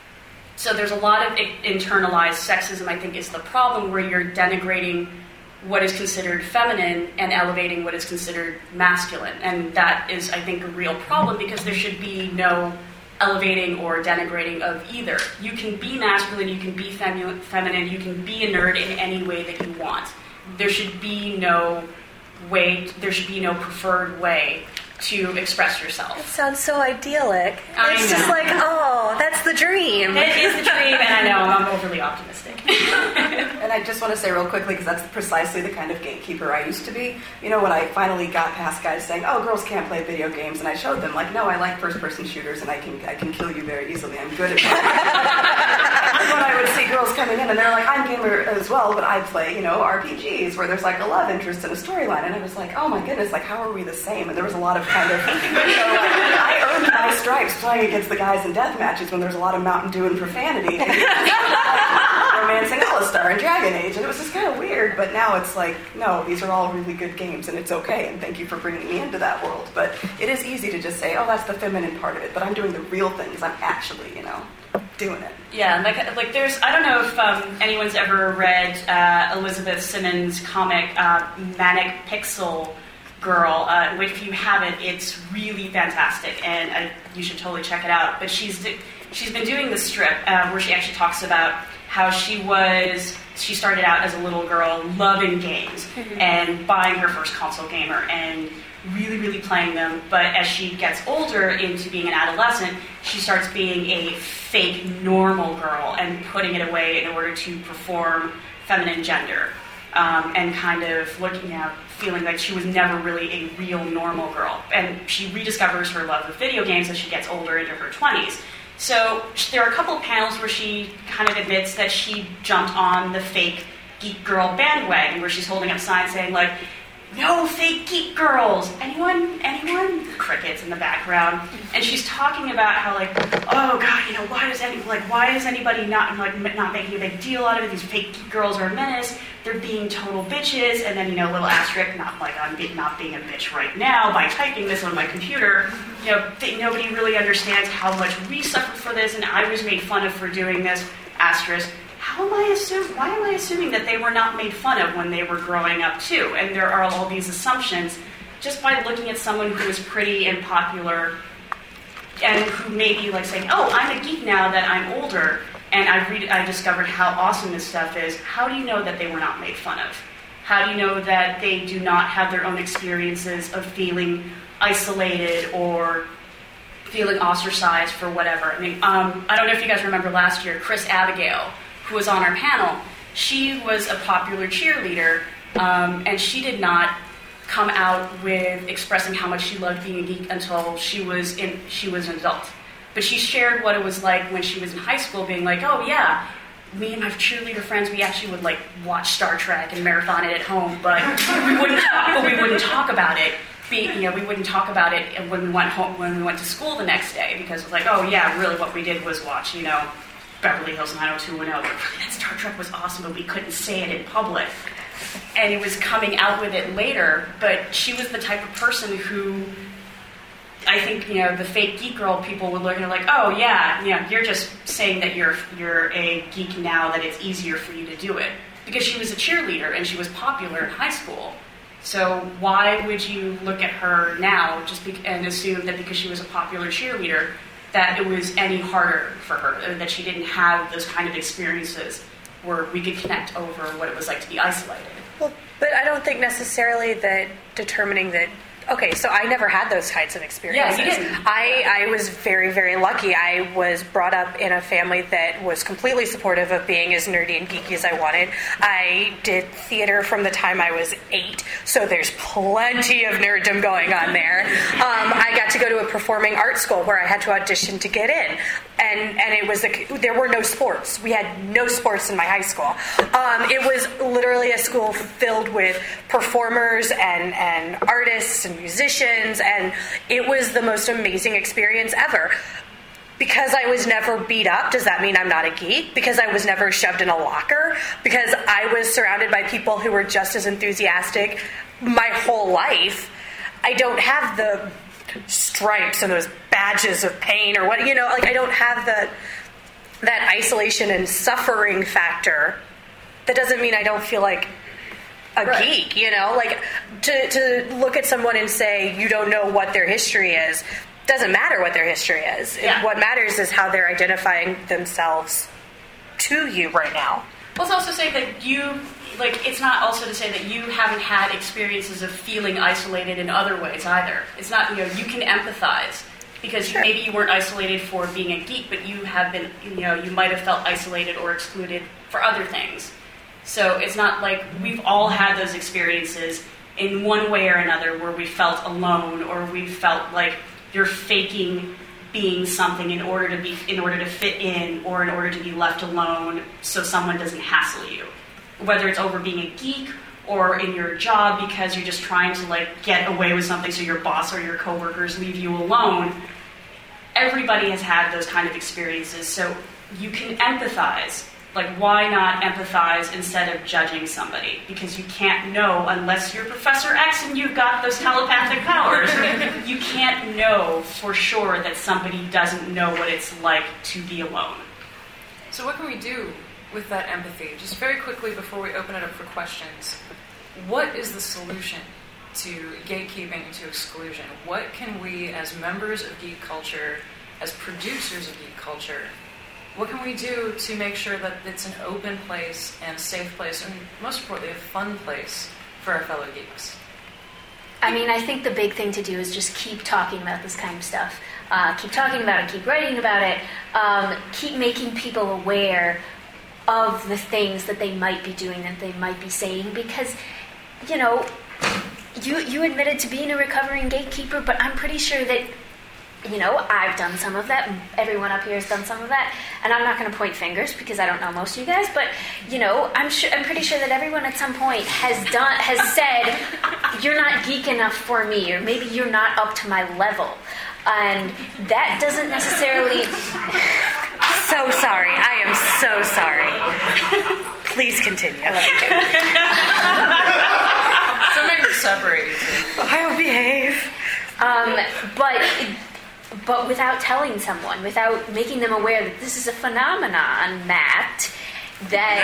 So there's a lot of internalized sexism, I think, is the problem, where you're denigrating what is considered feminine and elevating what is considered masculine. And that is, I think, a real problem, because there should be no elevating or denigrating of either. You can be masculine, you can be femu- feminine, you can be a nerd in any way that you want. There should be no way, there should be no preferred way to express yourself. It sounds so idyllic. I it's know. just like, oh, that's the dream. It is the dream, and I know I'm overly optimistic. And I just want to say real quickly, because that's precisely the kind of gatekeeper I used to be. You know, when I finally got past guys saying, oh, girls can't play video games, and I showed them, like, no, I like first-person shooters, and I can I can kill you very easily. I'm good at that. And when I would see girls coming in, and they're like, I'm a gamer as well, but I play, you know, R P Gs, where there's, like, a love interest and a storyline. And I was like, oh, my goodness, like, how are we the same? And there was a lot of kind of, you know, like, I earned my stripes playing against the guys in death matches when there's a lot of Mountain Dew and profanity. Romancing Alistar and Dragon Age, and it was just kind of weird, but now it's like, no, these are all really good games, and it's okay, and thank you for bringing me into that world. But it is easy to just say, oh, that's the feminine part of it, but I'm doing the real things. I'm actually, you know, doing it. Yeah, like, like there's, I don't know if um, anyone's ever read uh, Elizabeth Simmons' comic, uh, Manic Pixel Girl, uh, which if you haven't, it's really fantastic, and uh, you should totally check it out. But she's she's been doing this strip uh, where she actually talks about how she was, she started out as a little girl loving games mm-hmm. and buying her first console gamer and really, really playing them. But as she gets older into being an adolescent, she starts being a fake normal girl and putting it away in order to perform feminine gender. Um, and kind of looking at, feeling like she was never really a real normal girl. And she rediscovers her love of video games as she gets older into her twenties. So there are a couple of panels where she kind of admits that she jumped on the fake geek girl bandwagon, where she's holding up signs saying like, "No fake geek girls." Anyone? Anyone? Crickets in the background. And she's talking about how like, oh god, you know, why does any like why is anybody not like not making a big deal out of it? These fake geek girls are a menace. They're being total bitches. And then, you know, little asterisk, not like I'm be- not being a bitch right now by typing this on my computer. You know, th- nobody really understands how much we suffer for this, and I was made fun of for doing this. Asterisk. How am I assuming? Why am I assuming that they were not made fun of when they were growing up too? And there are all these assumptions just by looking at someone who is pretty and popular, and who may be like saying, "Oh, I'm a geek now that I'm older, and I read, I discovered how awesome this stuff is." How do you know that they were not made fun of? How do you know that they do not have their own experiences of feeling isolated or feeling ostracized for whatever? I mean, um, I don't know if you guys remember last year, Chris Abigail, who was on our panel, she was a popular cheerleader, um, and she did not come out with expressing how much she loved being a geek until she was in she was an adult. But she shared what it was like when she was in high school, being like, "Oh yeah, me and my cheerleader friends, we actually would like watch Star Trek and marathon it at home, but we wouldn't talk, but we wouldn't talk about it. Be, you know, we wouldn't talk about it when we went home when we went to school the next day, because it was like, oh yeah, really what we did was watch, you know, Beverly Hills nine oh two one oh. That Star Trek was awesome, but we couldn't say it in public." And it was coming out with it later, but she was the type of person who, I think, you know, the fake geek girl people would look at her like, "Oh yeah, you know, you're just saying that you're you're a geek now, that it's easier for you to do it," because she was a cheerleader and she was popular in high school. So why would you look at her now just be- and assume that because she was a popular cheerleader that it was any harder for her, that she didn't have those kind of experiences where we could connect over what it was like to be isolated? Well, but I don't think necessarily that determining that. Okay, so I never had those kinds of experiences. Yeah, you didn't. I, I was very, very lucky. I was brought up in a family that was completely supportive of being as nerdy and geeky as I wanted. I did theater from the time I was eight, so there's plenty of nerddom going on there. Um, I got to go to a performing arts school where I had to audition to get in. And and it was a, there were no sports. We had no sports in my high school. Um, it was literally a school filled with performers and, and artists and musicians, and it was the most amazing experience ever. Because I was never beat up, does that mean I'm not a geek? Because I was never shoved in a locker? Because I was surrounded by people who were just as enthusiastic my whole life, I don't have the stripes and those badges of pain or what, you know, like I don't have the that isolation and suffering factor. That doesn't mean I don't feel like a right. geek, you know, like to, to look at someone and say you don't know what their history is doesn't matter what their history is. Yeah. What matters is how they're identifying themselves to you right now. Well, it's also saying that you, like, it's not also to say that you haven't had experiences of feeling isolated in other ways either. It's not, you know, you can empathize because sure. maybe you weren't isolated for being a geek, but you have been, you know, you might have felt isolated or excluded for other things. So it's not like we've all had those experiences in one way or another where we felt alone or we felt like you're faking being something in order to be in order to fit in or in order to be left alone so someone doesn't hassle you. Whether it's over being a geek or in your job because you're just trying to like get away with something so your boss or your coworkers leave you alone. Everybody has had those kind of experiences, so you can empathize. Like, why not empathize instead of judging somebody? Because you can't know unless you're Professor X and you've got those telepathic powers. You can't know for sure that somebody doesn't know what it's like to be alone. So what can we do with that empathy? Just very quickly before we open it up for questions, what is the solution to gatekeeping and to exclusion? What can we, as members of geek culture, as producers of geek culture, what can we do to make sure that it's an open place and a safe place, and most importantly, a fun place for our fellow geeks? I mean, I think the big thing to do is just keep talking about this kind of stuff. Uh, keep talking about it, keep writing about it, um, keep making people aware of the things that they might be doing, that they might be saying, because, you know, you, you admitted to being a recovering gatekeeper, but I'm pretty sure that you know, I've done some of that. Everyone up here has done some of that. And I'm not going to point fingers because I don't know most of you guys. But, you know, I'm sure, I'm pretty sure that everyone at some point has done has said, you're not geek enough for me, or maybe you're not up to my level. And that doesn't necessarily... So sorry. I am so sorry. Please continue. I love you. So maybe separate you two. I will behave. Um, but... But without telling someone, without making them aware that this is a phenomenon, Matt, that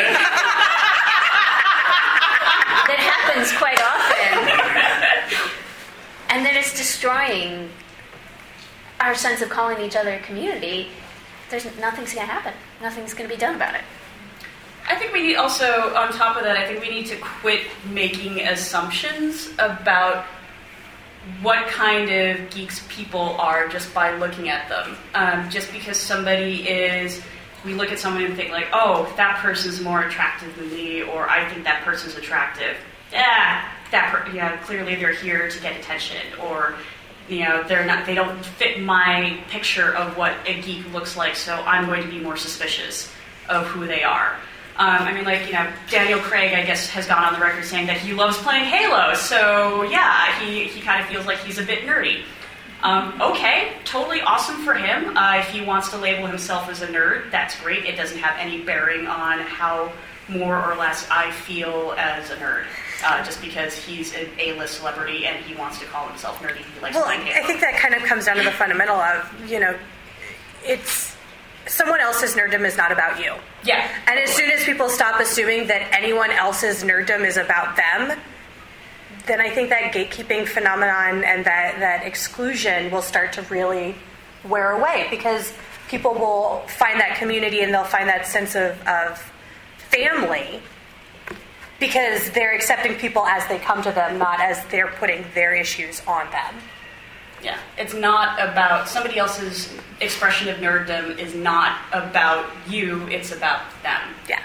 that happens quite often, and that it's destroying our sense of calling each other a community, there's nothing's going to happen. Nothing's going to be done about it. I think we need also, on top of that, I think we need to quit making assumptions about what kind of geeks people are just by looking at them. Um, just because somebody is, we look at someone and think like, oh, that person's more attractive than me, or I think that person's attractive. Yeah, that per- yeah, clearly they're here to get attention, or you know, they're not, they don't fit my picture of what a geek looks like, so I'm going to be more suspicious of who they are. Um, I mean, like, you know, Daniel Craig, I guess, has gone on the record saying that he loves playing Halo, so yeah, he, he kind of feels like he's a bit nerdy. Um, okay, totally awesome for him. Uh, if he wants to label himself as a nerd, that's great. It doesn't have any bearing on how more or less I feel as a nerd. Uh, just because he's an A-list celebrity and he wants to call himself nerdy, he likes Well, playing Halo. I think that kind of comes down to the fundamental of, you know, it's someone else's nerddom is not about you. Yeah. And as soon as people stop assuming that anyone else's nerddom is about them, then I think that gatekeeping phenomenon and that, that exclusion will start to really wear away, because people will find that community and they'll find that sense of, of family because they're accepting people as they come to them, not as they're putting their issues on them. Yeah, it's not about somebody else's expression of nerddom is not about you, it's about them. Yeah.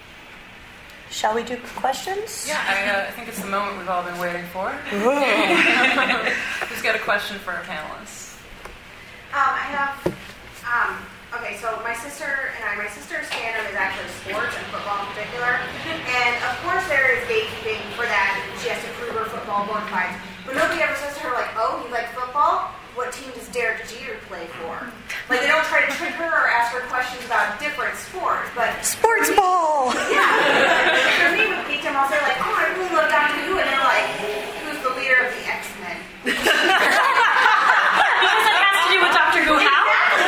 Shall we do questions? Yeah, I, uh, I think it's the moment we've all been waiting for. Who's got a question for our panelists? Um, I have, um, okay, so my sister and I, my sister's fandom is actually sports and football in particular. And of course there is gatekeeping for that. She has to prove her football board fights. But nobody ever says to her, like, oh, you like football? What team does Derek Jeter play for? Like, they don't try to trick her or ask her questions about different sports, but... Sports ball! Yeah. For me, with geekdom, I'll say, like, oh, I really love Doctor Who, and they're like, who's the leader of the X-Men? Because it has to do with Doctor Who, how?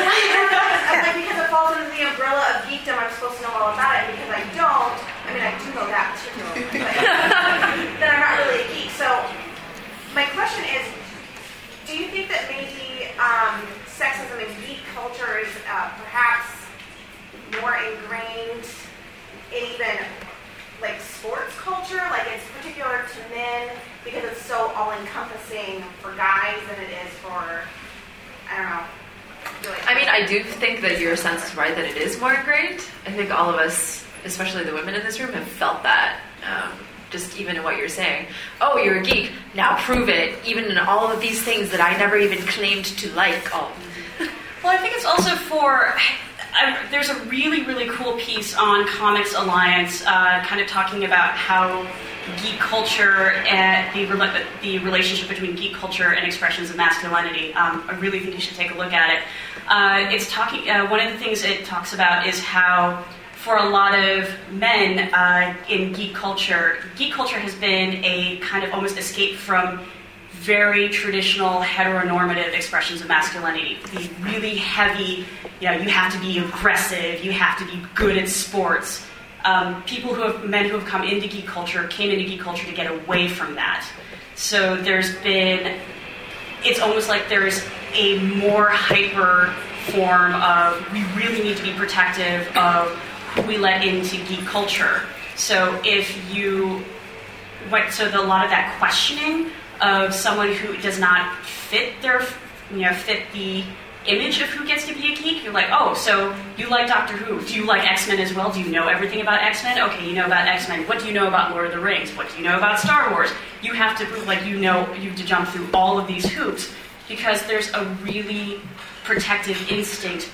I'm like, because it falls under the umbrella of geekdom, I'm supposed to know all about it, and because I don't, I mean, I do know that particularly, but then I'm not really a geek. So, my question is, do you think that maybe um, sexism in geek culture is uh, perhaps more ingrained in even like sports culture, like it's particular to men because it's so all-encompassing for guys than it is for, I don't know. Really. I mean, I do think that your sense is right that it is more ingrained. I think all of us, especially the women in this room, have felt that. Um, just even in what you're saying. Oh, you're a geek. Now prove it. Even in all of these things that I never even claimed to like. Oh. Well, I think it's also for... I, there's a really, really cool piece on Comics Alliance uh, kind of talking about how geek culture and the, the relationship between geek culture and expressions of masculinity. Um, I really think you should take a look at it. Uh, it's talking. Uh, one of the things it talks about is how for a lot of men uh, in geek culture, geek culture has been a kind of almost escape from very traditional heteronormative expressions of masculinity. The really heavy, you know, you have to be aggressive, you have to be good at sports. Um, people who have, men who have come into geek culture came into geek culture to get away from that. So there's been, it's almost like there's a more hyper form of, we really need to be protective of who we let into geek culture. So if you, what, so the, a lot of that questioning of someone who does not fit their, you know, fit the image of who gets to be a geek, you're like, oh, so you like Doctor Who. Do you like X-Men as well? Do you know everything about X-Men? Okay, you know about X-Men. What do you know about Lord of the Rings? What do you know about Star Wars? You have to prove like you know, you have to jump through all of these hoops. because there's a really protective instinct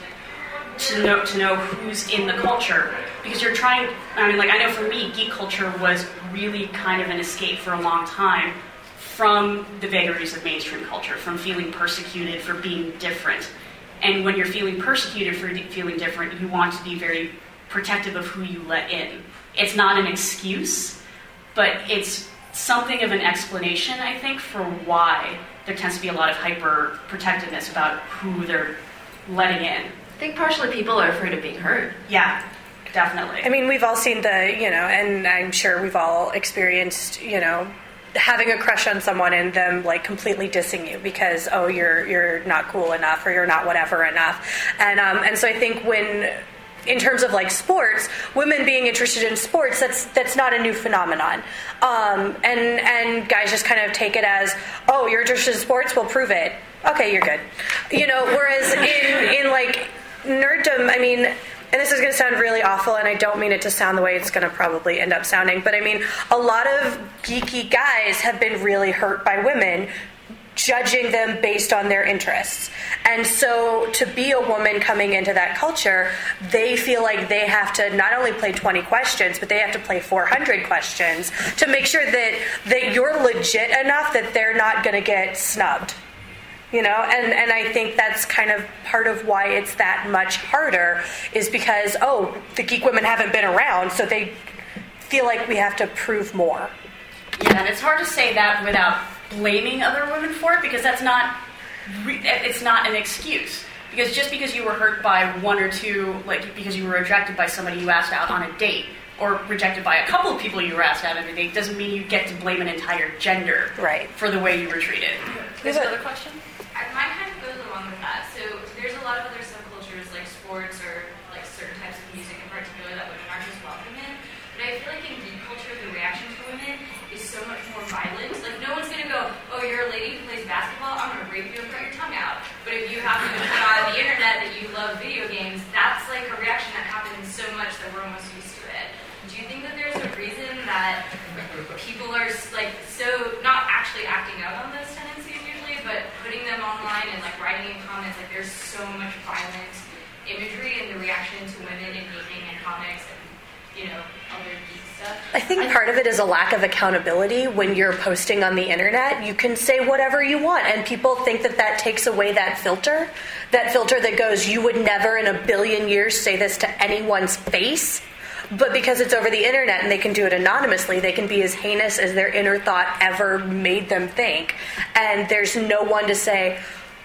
to know to know who's in the culture, because you're trying. I mean, like I know for me, geek culture was really kind of an escape for a long time from the vagaries of mainstream culture, from feeling persecuted for being different. And when you're feeling persecuted for de- feeling different, you want to be very protective of who you let in. It's not an excuse, but it's something of an explanation, I think, for why there tends to be a lot of hyper protectiveness about who they're letting in. I think partially people are afraid of being hurt. Yeah, definitely. I mean, we've all seen the, you know, and I'm sure we've all experienced, you know, having a crush on someone and them like completely dissing you because, oh, you're you're not cool enough or you're not whatever enough. And um, and so I think when, in terms of like sports, women being interested in sports, that's that's not a new phenomenon. Um, and and guys just kind of take it as, oh, you're interested in sports? Well, prove it. Okay, you're good. You know, whereas in, in like nerddom, I mean, and this is going to sound really awful, and I don't mean it to sound the way it's going to probably end up sounding, but I mean, a lot of geeky guys have been really hurt by women judging them based on their interests. And so to be a woman coming into that culture, they feel like they have to not only play twenty questions, but they have to play four hundred questions to make sure that, that you're legit enough that they're not going to get snubbed. You know, and, and I think that's kind of part of why it's that much harder, is because, oh, the geek women haven't been around, so they feel like we have to prove more. Yeah, and it's hard to say that without blaming other women for it, because that's not, re- it's not an excuse. Because just because you were hurt by one or two, like because you were rejected by somebody you asked out on a date, or rejected by a couple of people you were asked out on a date, doesn't mean you get to blame an entire gender right. for the way you were treated. There's another question? Mine kind of goes along with that. So there's a lot of other subcultures like sports or like certain types of music in particular that women aren't just welcome in. But I feel like in geek culture, the reaction to women is so much more violent. Like no one's gonna go, oh, you're a lady who plays basketball, I'm gonna rape you and cut your tongue out. But if you happen to put on the internet that you love video games, that's like a reaction that happens so much that we're almost used to it. Do you think that there's a reason that people are like so not actually acting out on those tendencies usually, but putting them online and like writing in comments, like there's so much violent imagery in the reaction to women in gaming and comics and, you know, other geek stuff? I think part of it is a lack of accountability. When you're posting on the internet, you can say whatever you want, and people think that that takes away that filter, that filter that goes, you would never in a billion years say this to anyone's face. But because it's over the internet and they can do it anonymously, they can be as heinous as their inner thought ever made them think. And there's no one to say,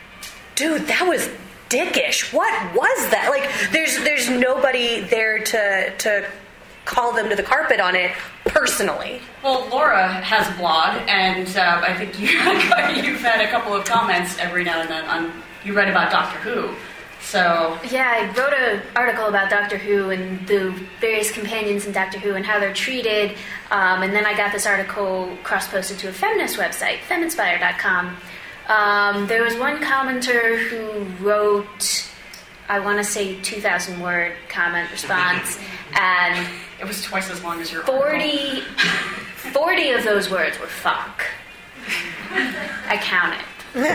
dude, that was dickish. What was that? Like, there's there's nobody there to to call them to the carpet on it personally. Well, Laura has a blog, and uh, I think you, you've had a couple of comments every now and then on, you read about Doctor Who. So yeah, I wrote an article about Doctor Who and the various companions in Doctor Who and how they're treated, um, and then I got this article cross-posted to a feminist website, feminspire dot com. Um, there was one commenter who wrote, I want to say two thousand word comment response, and it was twice as long as your forty, forty of those words were fuck. I counted.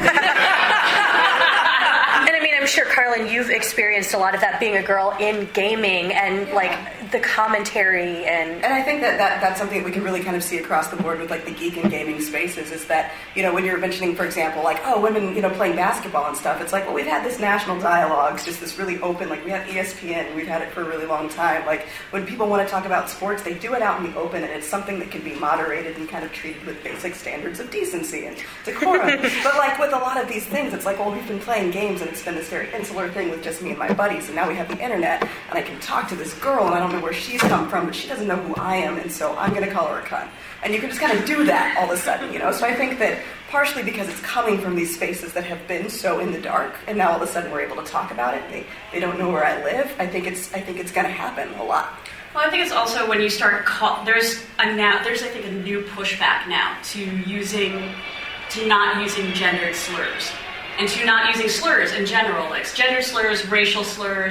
And I mean, I'm sure, Carlin, you've experienced a lot of that being a girl in gaming and, yeah. like, the commentary and... And I think that, that that's something that we can really kind of see across the board with, like, the geek and gaming spaces is that, you know, when you're mentioning, for example, like, oh, women, you know, playing basketball and stuff, it's like, well, we've had this national dialogue, just this really open, like, we have E S P N, we've had it for a really long time. Like, when people want to talk about sports, they do it out in the open, and it's something that can be moderated and kind of treated with basic standards of decency and decorum. But, like, with a lot of these things, it's like, well, we've been playing games, and it's been this very insular thing with just me and my buddies, and now we have the internet, and I can talk to this girl, and I don't know where she's come from, but she doesn't know who I am, and so I'm going to call her a cunt. And you can just kind of do that all of a sudden, you know? So I think that partially because it's coming from these spaces that have been so in the dark, and now all of a sudden we're able to talk about it, they, they don't know where I live, I think it's I think it's going to happen a lot. Well, I think it's also when you start, call, there's a now, there's I think a new pushback now to using, to not using gendered slurs. And to not using slurs in general, like gender slurs, racial slurs,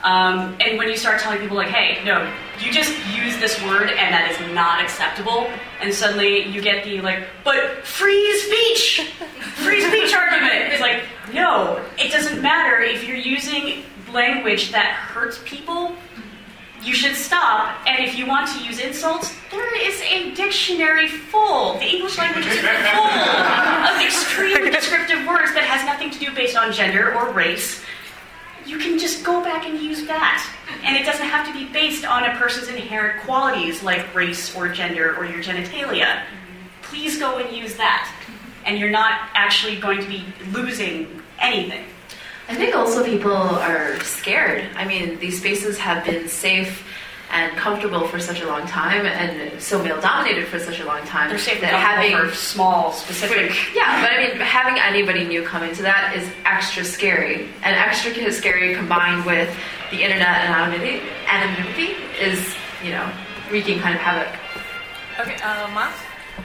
Um, and when you start telling people like, hey, no, you just use this word and that is not acceptable, and suddenly you get the like, but free speech, free speech argument. It's like, no, it doesn't matter if you're using language that hurts people. You should stop, and if you want to use insults, there is a dictionary full. The English language is full of extreme descriptive words that has nothing to do based on gender or race. You can just go back and use that. And it doesn't have to be based on a person's inherent qualities like race or gender or your genitalia. Please go and use that. And you're not actually going to be losing anything. I think also people are scared. I mean, these spaces have been safe and comfortable for such a long time, and so male-dominated for such a long time. They're safe and that comfortable having for small, specific... Yeah, but I mean, having anybody new come into that is extra scary. And extra scary combined with the internet anonymity, anonymity is, you know, wreaking kind of havoc. Okay, uh, Miles?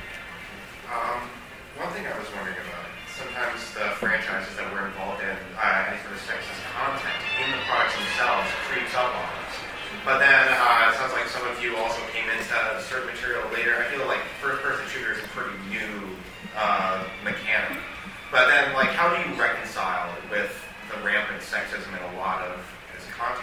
Um, one thing I was wondering about, sometimes the franchises that we're involved in, uh, any sort of sexist content in the products themselves creeps up on us. But then uh, it sounds like some of you also came into certain material later. I feel like first-person shooter is a pretty new uh, mechanic. But then, like, how do you reconcile with the rampant sexism in a lot of this content?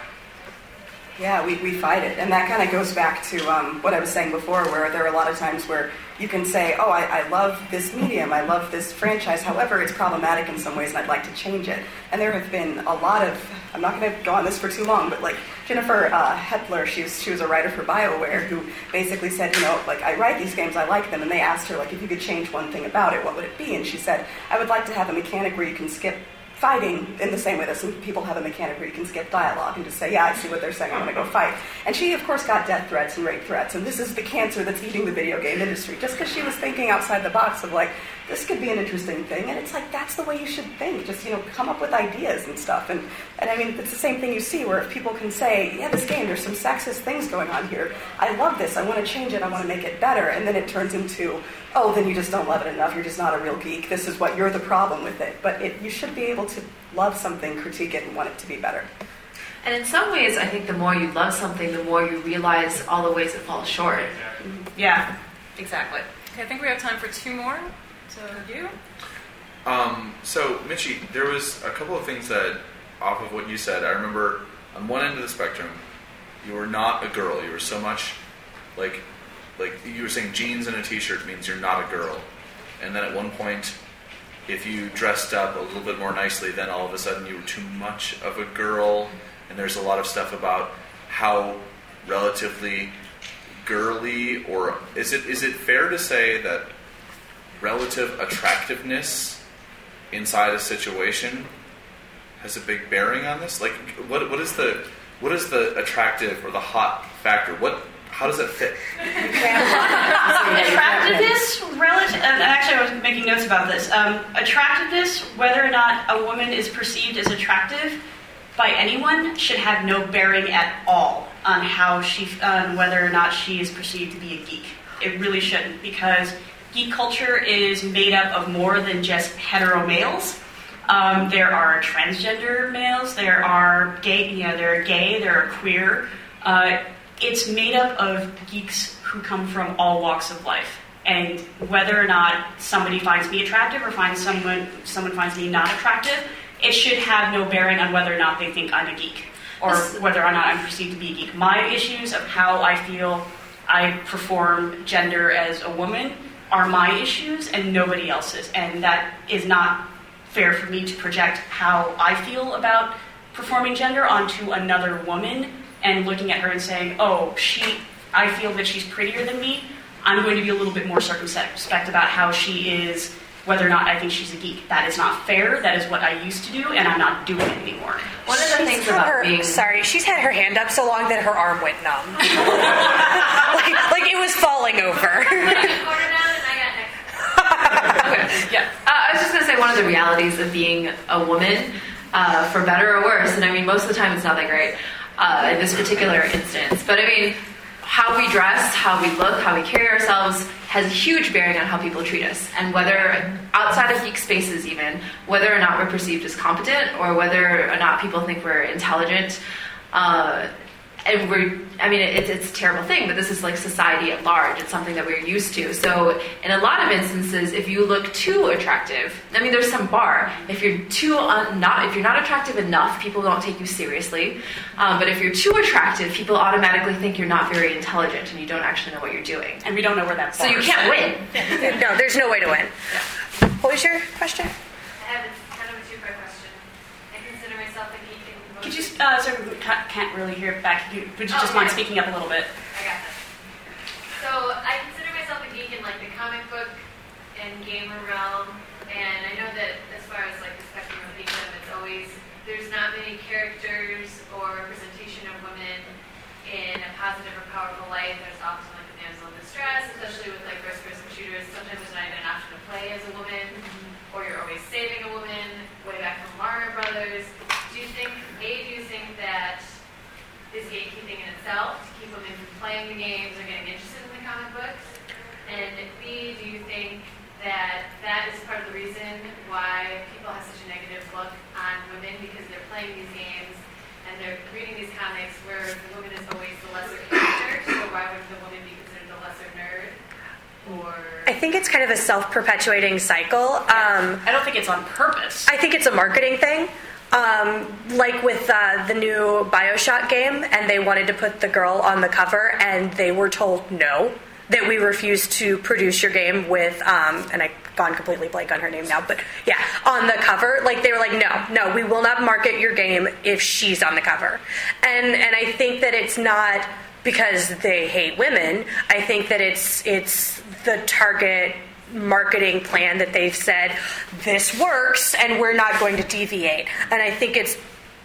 Yeah, we, we fight it. And that kind of goes back to um, what I was saying before, where there are a lot of times where you can say, oh, I, I love this medium, I love this franchise, however, it's problematic in some ways and I'd like to change it. And there have been a lot of, I'm not going to go on this for too long, but like Jennifer uh, Hepler, she was, she was a writer for BioWare who basically said, you know, like, I write these games, I like them, and they asked her, like, if you could change one thing about it, what would it be? And she said, I would like to have a mechanic where you can skip fighting in the same way that some people have a mechanic where you can skip dialogue and just say, yeah, I see what they're saying, I'm going to go fight. And she, of course, got death threats and rape threats, and this is the cancer that's eating the video game industry, just because she was thinking outside the box of, like, this could be an interesting thing, and it's like, that's the way you should think, just, you know, come up with ideas and stuff. And, and I mean, it's the same thing you see, where if people can say, yeah, this game, there's some sexist things going on here, I love this, I want to change it, I want to make it better, and then it turns into, oh, then you just don't love it enough, you're just not a real geek, this is what, you're the problem with it. But it, you should be able to love something, critique it, and want it to be better. And in some ways, I think the more you love something, the more you realize all the ways it falls short. Yeah, exactly. Okay, I think we have time for two more. So you? Um, so, Mitchie, there was a couple of things that, off of what you said, I remember on one end of the spectrum, you were not a girl. You were so much like, like you were saying jeans and a t-shirt means you're not a girl. And then at one point, if you dressed up a little bit more nicely, then all of a sudden you were too much of a girl. And there's a lot of stuff about how relatively girly, or is it is it fair to say that relative attractiveness inside a situation has a big bearing on this? Like, what what is the what is the attractive or the hot factor? What how does that fit? Attractiveness, relative. And actually, I was making notes about this. Um, attractiveness, whether or not a woman is perceived as attractive by anyone, should have no bearing at all on how she, on whether or not she is perceived to be a geek. It really shouldn't, because geek culture is made up of more than just hetero males. Um, there are transgender males. There are gay. You know, there are gay. There are queer. Uh, it's made up of geeks who come from all walks of life. And whether or not somebody finds me attractive or finds someone someone finds me not attractive, it should have no bearing on whether or not they think I'm a geek, or whether or not I'm perceived to be a geek. My issues of how I feel I perform gender as a woman are my issues and nobody else's. And that is not fair for me to project how I feel about performing gender onto another woman and looking at her and saying, oh, she, I feel that she's prettier than me. I'm going to be a little bit more circumspect about how she is, whether or not I think she's a geek. That is not fair. That is what I used to do, and I'm not doing it anymore. One of the She's things had about her, being... Sorry, she's had her hand up so long that her arm went numb. like, like it was falling over. Okay. Yeah. Uh, I was just going to say one of the realities of being a woman, uh, for better or worse, and I mean, most of the time it's not that great uh, in this particular instance, but I mean, how we dress, how we look, how we carry ourselves has a huge bearing on how people treat us. And whether, outside of geek spaces even, whether or not we're perceived as competent or whether or not people think we're intelligent, Uh, and we're, I mean, it's, it's a terrible thing, but this is like society at large. It's something that we're used to. So in a lot of instances, if you look too attractive, I mean, there's some bar. If you're too un, not, if you're not attractive enough, people don't take you seriously. Um, but if you're too attractive, people automatically think you're not very intelligent and you don't actually know what you're doing. And we don't know where that bar So you is. can't win. No, there's no way to win. Yeah. What was your question? I have a, kind of a two-part question. I consider myself a geek in most Could you, uh, sorry, we ca- can't really hear it back. Could you, would you just Oh, mind yeah. speaking up a little bit? I got that. So I consider myself a geek in like the comic book and gamer realm, and I know that as far as like the spectrum of geekdom, it's always there's not many characters or representation of women in a positive or powerful light. There's often like the damsel in distress, especially with like first-person shooters. Sometimes there's not even an option to play as a woman, or you're always saving a woman. Way back from Mario Brothers. Do you think A? Do you think that is gatekeeping in itself to keep women from playing the games or getting interested in the comic books? And B, do you think that that is part of the reason why people have such a negative look on women because they're playing these games and they're reading these comics where the woman is always the lesser character, so why would the woman be considered the lesser nerd? Or I think it's kind of a self-perpetuating cycle. Um, I don't think it's on purpose. I think it's a marketing thing. Um, like with uh, the new Bioshock game, and they wanted to put the girl on the cover, and they were told no, that we refuse to produce your game with, um, and I've gone completely blank on her name now, but yeah, on the cover. Like, they were like, no, no, we will not market your game if she's on the cover. And and I think that it's not because they hate women. I think that it's it's the target marketing plan that they've said, this works and we're not going to deviate. And I think it's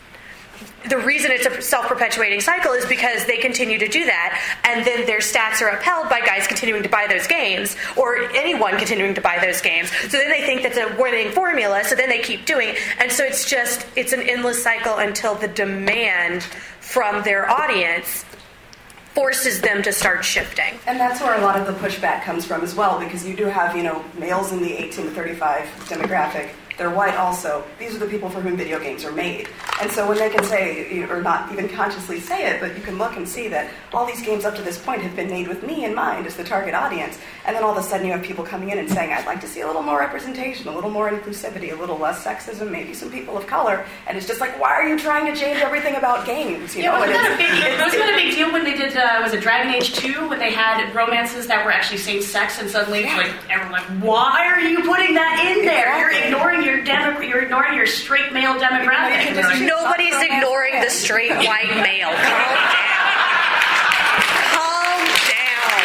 the reason it's a self-perpetuating cycle is because they continue to do that, and then their stats are upheld by guys continuing to buy those games, or anyone continuing to buy those games. So then they think that's a winning formula, so then they keep doing it. And so it's just, it's an endless cycle until the demand from their audience forces them to start shifting. And that's where a lot of the pushback comes from as well, because you do have, you know, males in the eighteen to thirty-five demographic. They're white also. These are the people for whom video games are made. And so when they can say, or not even consciously say it, but you can look and see that all these games up to this point have been made with me in mind as the target audience. And then all of a sudden you have people coming in and saying, I'd like to see a little more representation, a little more inclusivity, a little less sexism, maybe some people of color. And it's just like, why are you trying to change everything about games? You yeah, know? wasn't And that a big, it's- wasn't that a big deal when they did, uh, was it Dragon Age two, when they had romances that were actually same-sex, and suddenly Yeah. like, everyone like, why are you putting that in there? Exactly. You're ignoring your demo- you're ignoring your straight male demographic. You can just- Nobody's ignoring the straight white male. Calm down. Calm down.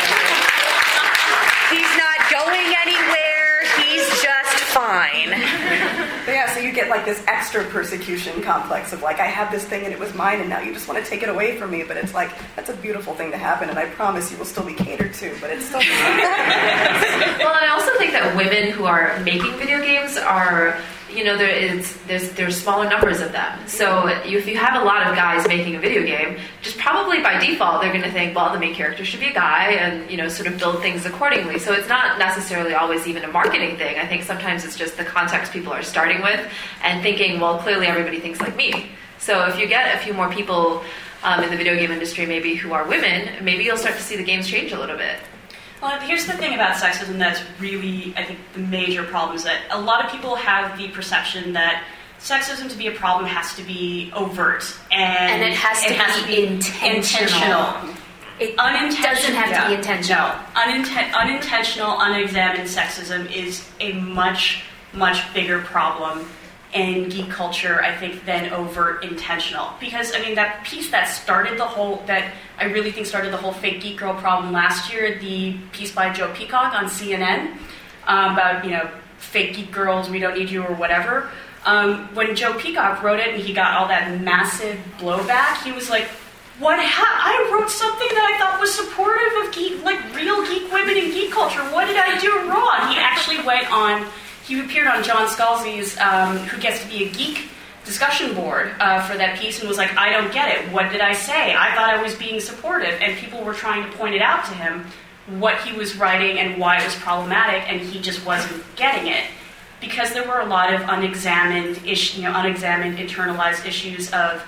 He's not going anywhere. He's just fine. But yeah, so you get like this extra persecution complex of like, I had this thing and it was mine and now you just want to take it away from me. But it's like, that's a beautiful thing to happen, and I promise you will still be catered to, but it's still... Well, and I also think that women who are making video games are, you know, there is there's there's smaller numbers of them. So if you have a lot of guys making a video game, just probably by default they're going to think, well, the main character should be a guy, and you know, sort of build things accordingly. So it's not necessarily always even a marketing thing. I think sometimes it's just the context people are starting with and thinking, well, clearly everybody thinks like me. So if you get a few more people um, in the video game industry, maybe who are women, maybe you'll start to see the games change a little bit. Well, here's the thing about sexism that's really, I think, the major problem is that a lot of people have the perception that sexism to be a problem has to be overt, and, And it has to be intentional. It Unintentional, doesn't have to be yeah. intentional. No, Uninten- unintentional, unexamined sexism is a much, much bigger problem in geek culture, I think, than overt intentional. Because, I mean, that piece that started the whole, that I really think started the whole fake geek girl problem last year, the piece by Joe Peacock on C N N um, about, you know, fake geek girls, we don't need you, or whatever. Um, when Joe Peacock wrote it and he got all that massive blowback, he was like, what ha- I wrote something that I thought was supportive of geek, like real geek women in geek culture. What did I do wrong? He actually went on, he appeared on John Scalzi's um, Who Gets to Be a Geek discussion board uh, for that piece and was like, I don't get it. What did I say? I thought I was being supportive. And people were trying to point it out to him, what he was writing and why it was problematic, and he just wasn't getting it. Because there were a lot of unexamined, ish, you know, unexamined, internalized issues of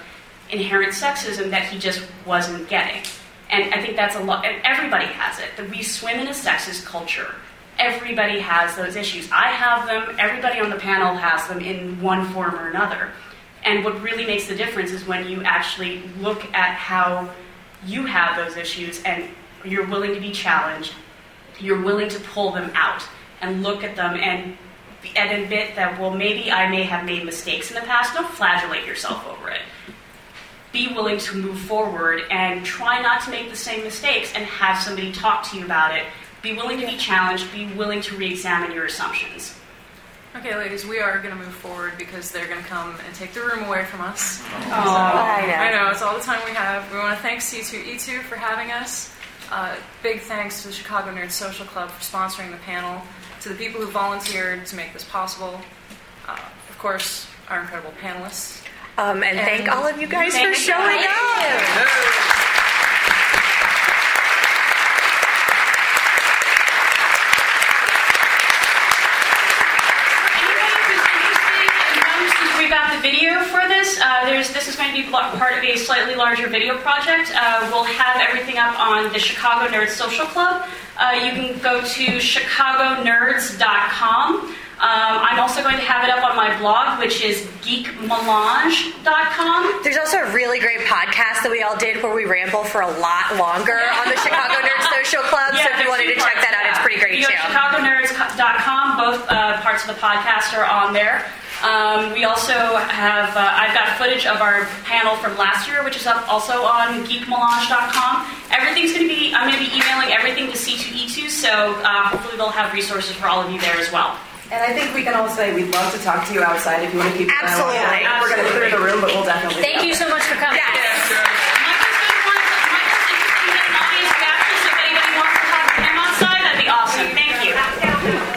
inherent sexism that he just wasn't getting. And I think that's a lot, and everybody has it. That we swim in a sexist culture. Everybody has those issues. I have them, everybody on the panel has them in one form or another. And what really makes the difference is when you actually look at how you have those issues and you're willing to be challenged, you're willing to pull them out and look at them and, and admit that, well, maybe I may have made mistakes in the past. Don't flagellate yourself over it. Be willing to move forward and try not to make the same mistakes and have somebody talk to you about it. Be willing to be challenged. Be willing to re-examine your assumptions. Okay, ladies, we are going to move forward because they're going to come and take the room away from us. Oh, So, I know. I know, it's all the time we have. We want to thank C two E two for having us. Uh, big thanks to the Chicago Nerd Social Club for sponsoring the panel, to the people who volunteered to make this possible. Uh, of course, our incredible panelists. Um, and, and thank all of you guys for thank showing you. up. We got the video for this. Uh, there's this is going to be part of a slightly larger video project. Uh, we'll have everything up on the Chicago Nerds Social Club. Uh, you can go to chicago nerds dot com. Um, I'm also going to have it up on my blog, which is geek melange dot com. There's also a really great podcast that we all did where we ramble for a lot longer on the Chicago Nerds Social Club. Yeah, so if you wanted to check that out, it's pretty great you go too. to chicago nerds dot com. Both uh, parts of the podcast are on there. Um, we also have, uh, I've got footage of our panel from last year, which is up also on geek melange dot com. Everything's going to be, I'm going to be emailing everything to C two E two, so uh, hopefully they'll have resources for all of you there as well. And I think we can all say we'd love to talk to you outside if you want to keep. Absolutely. We're going to clear the room, but we'll definitely. Thank you so much for coming. Yeah.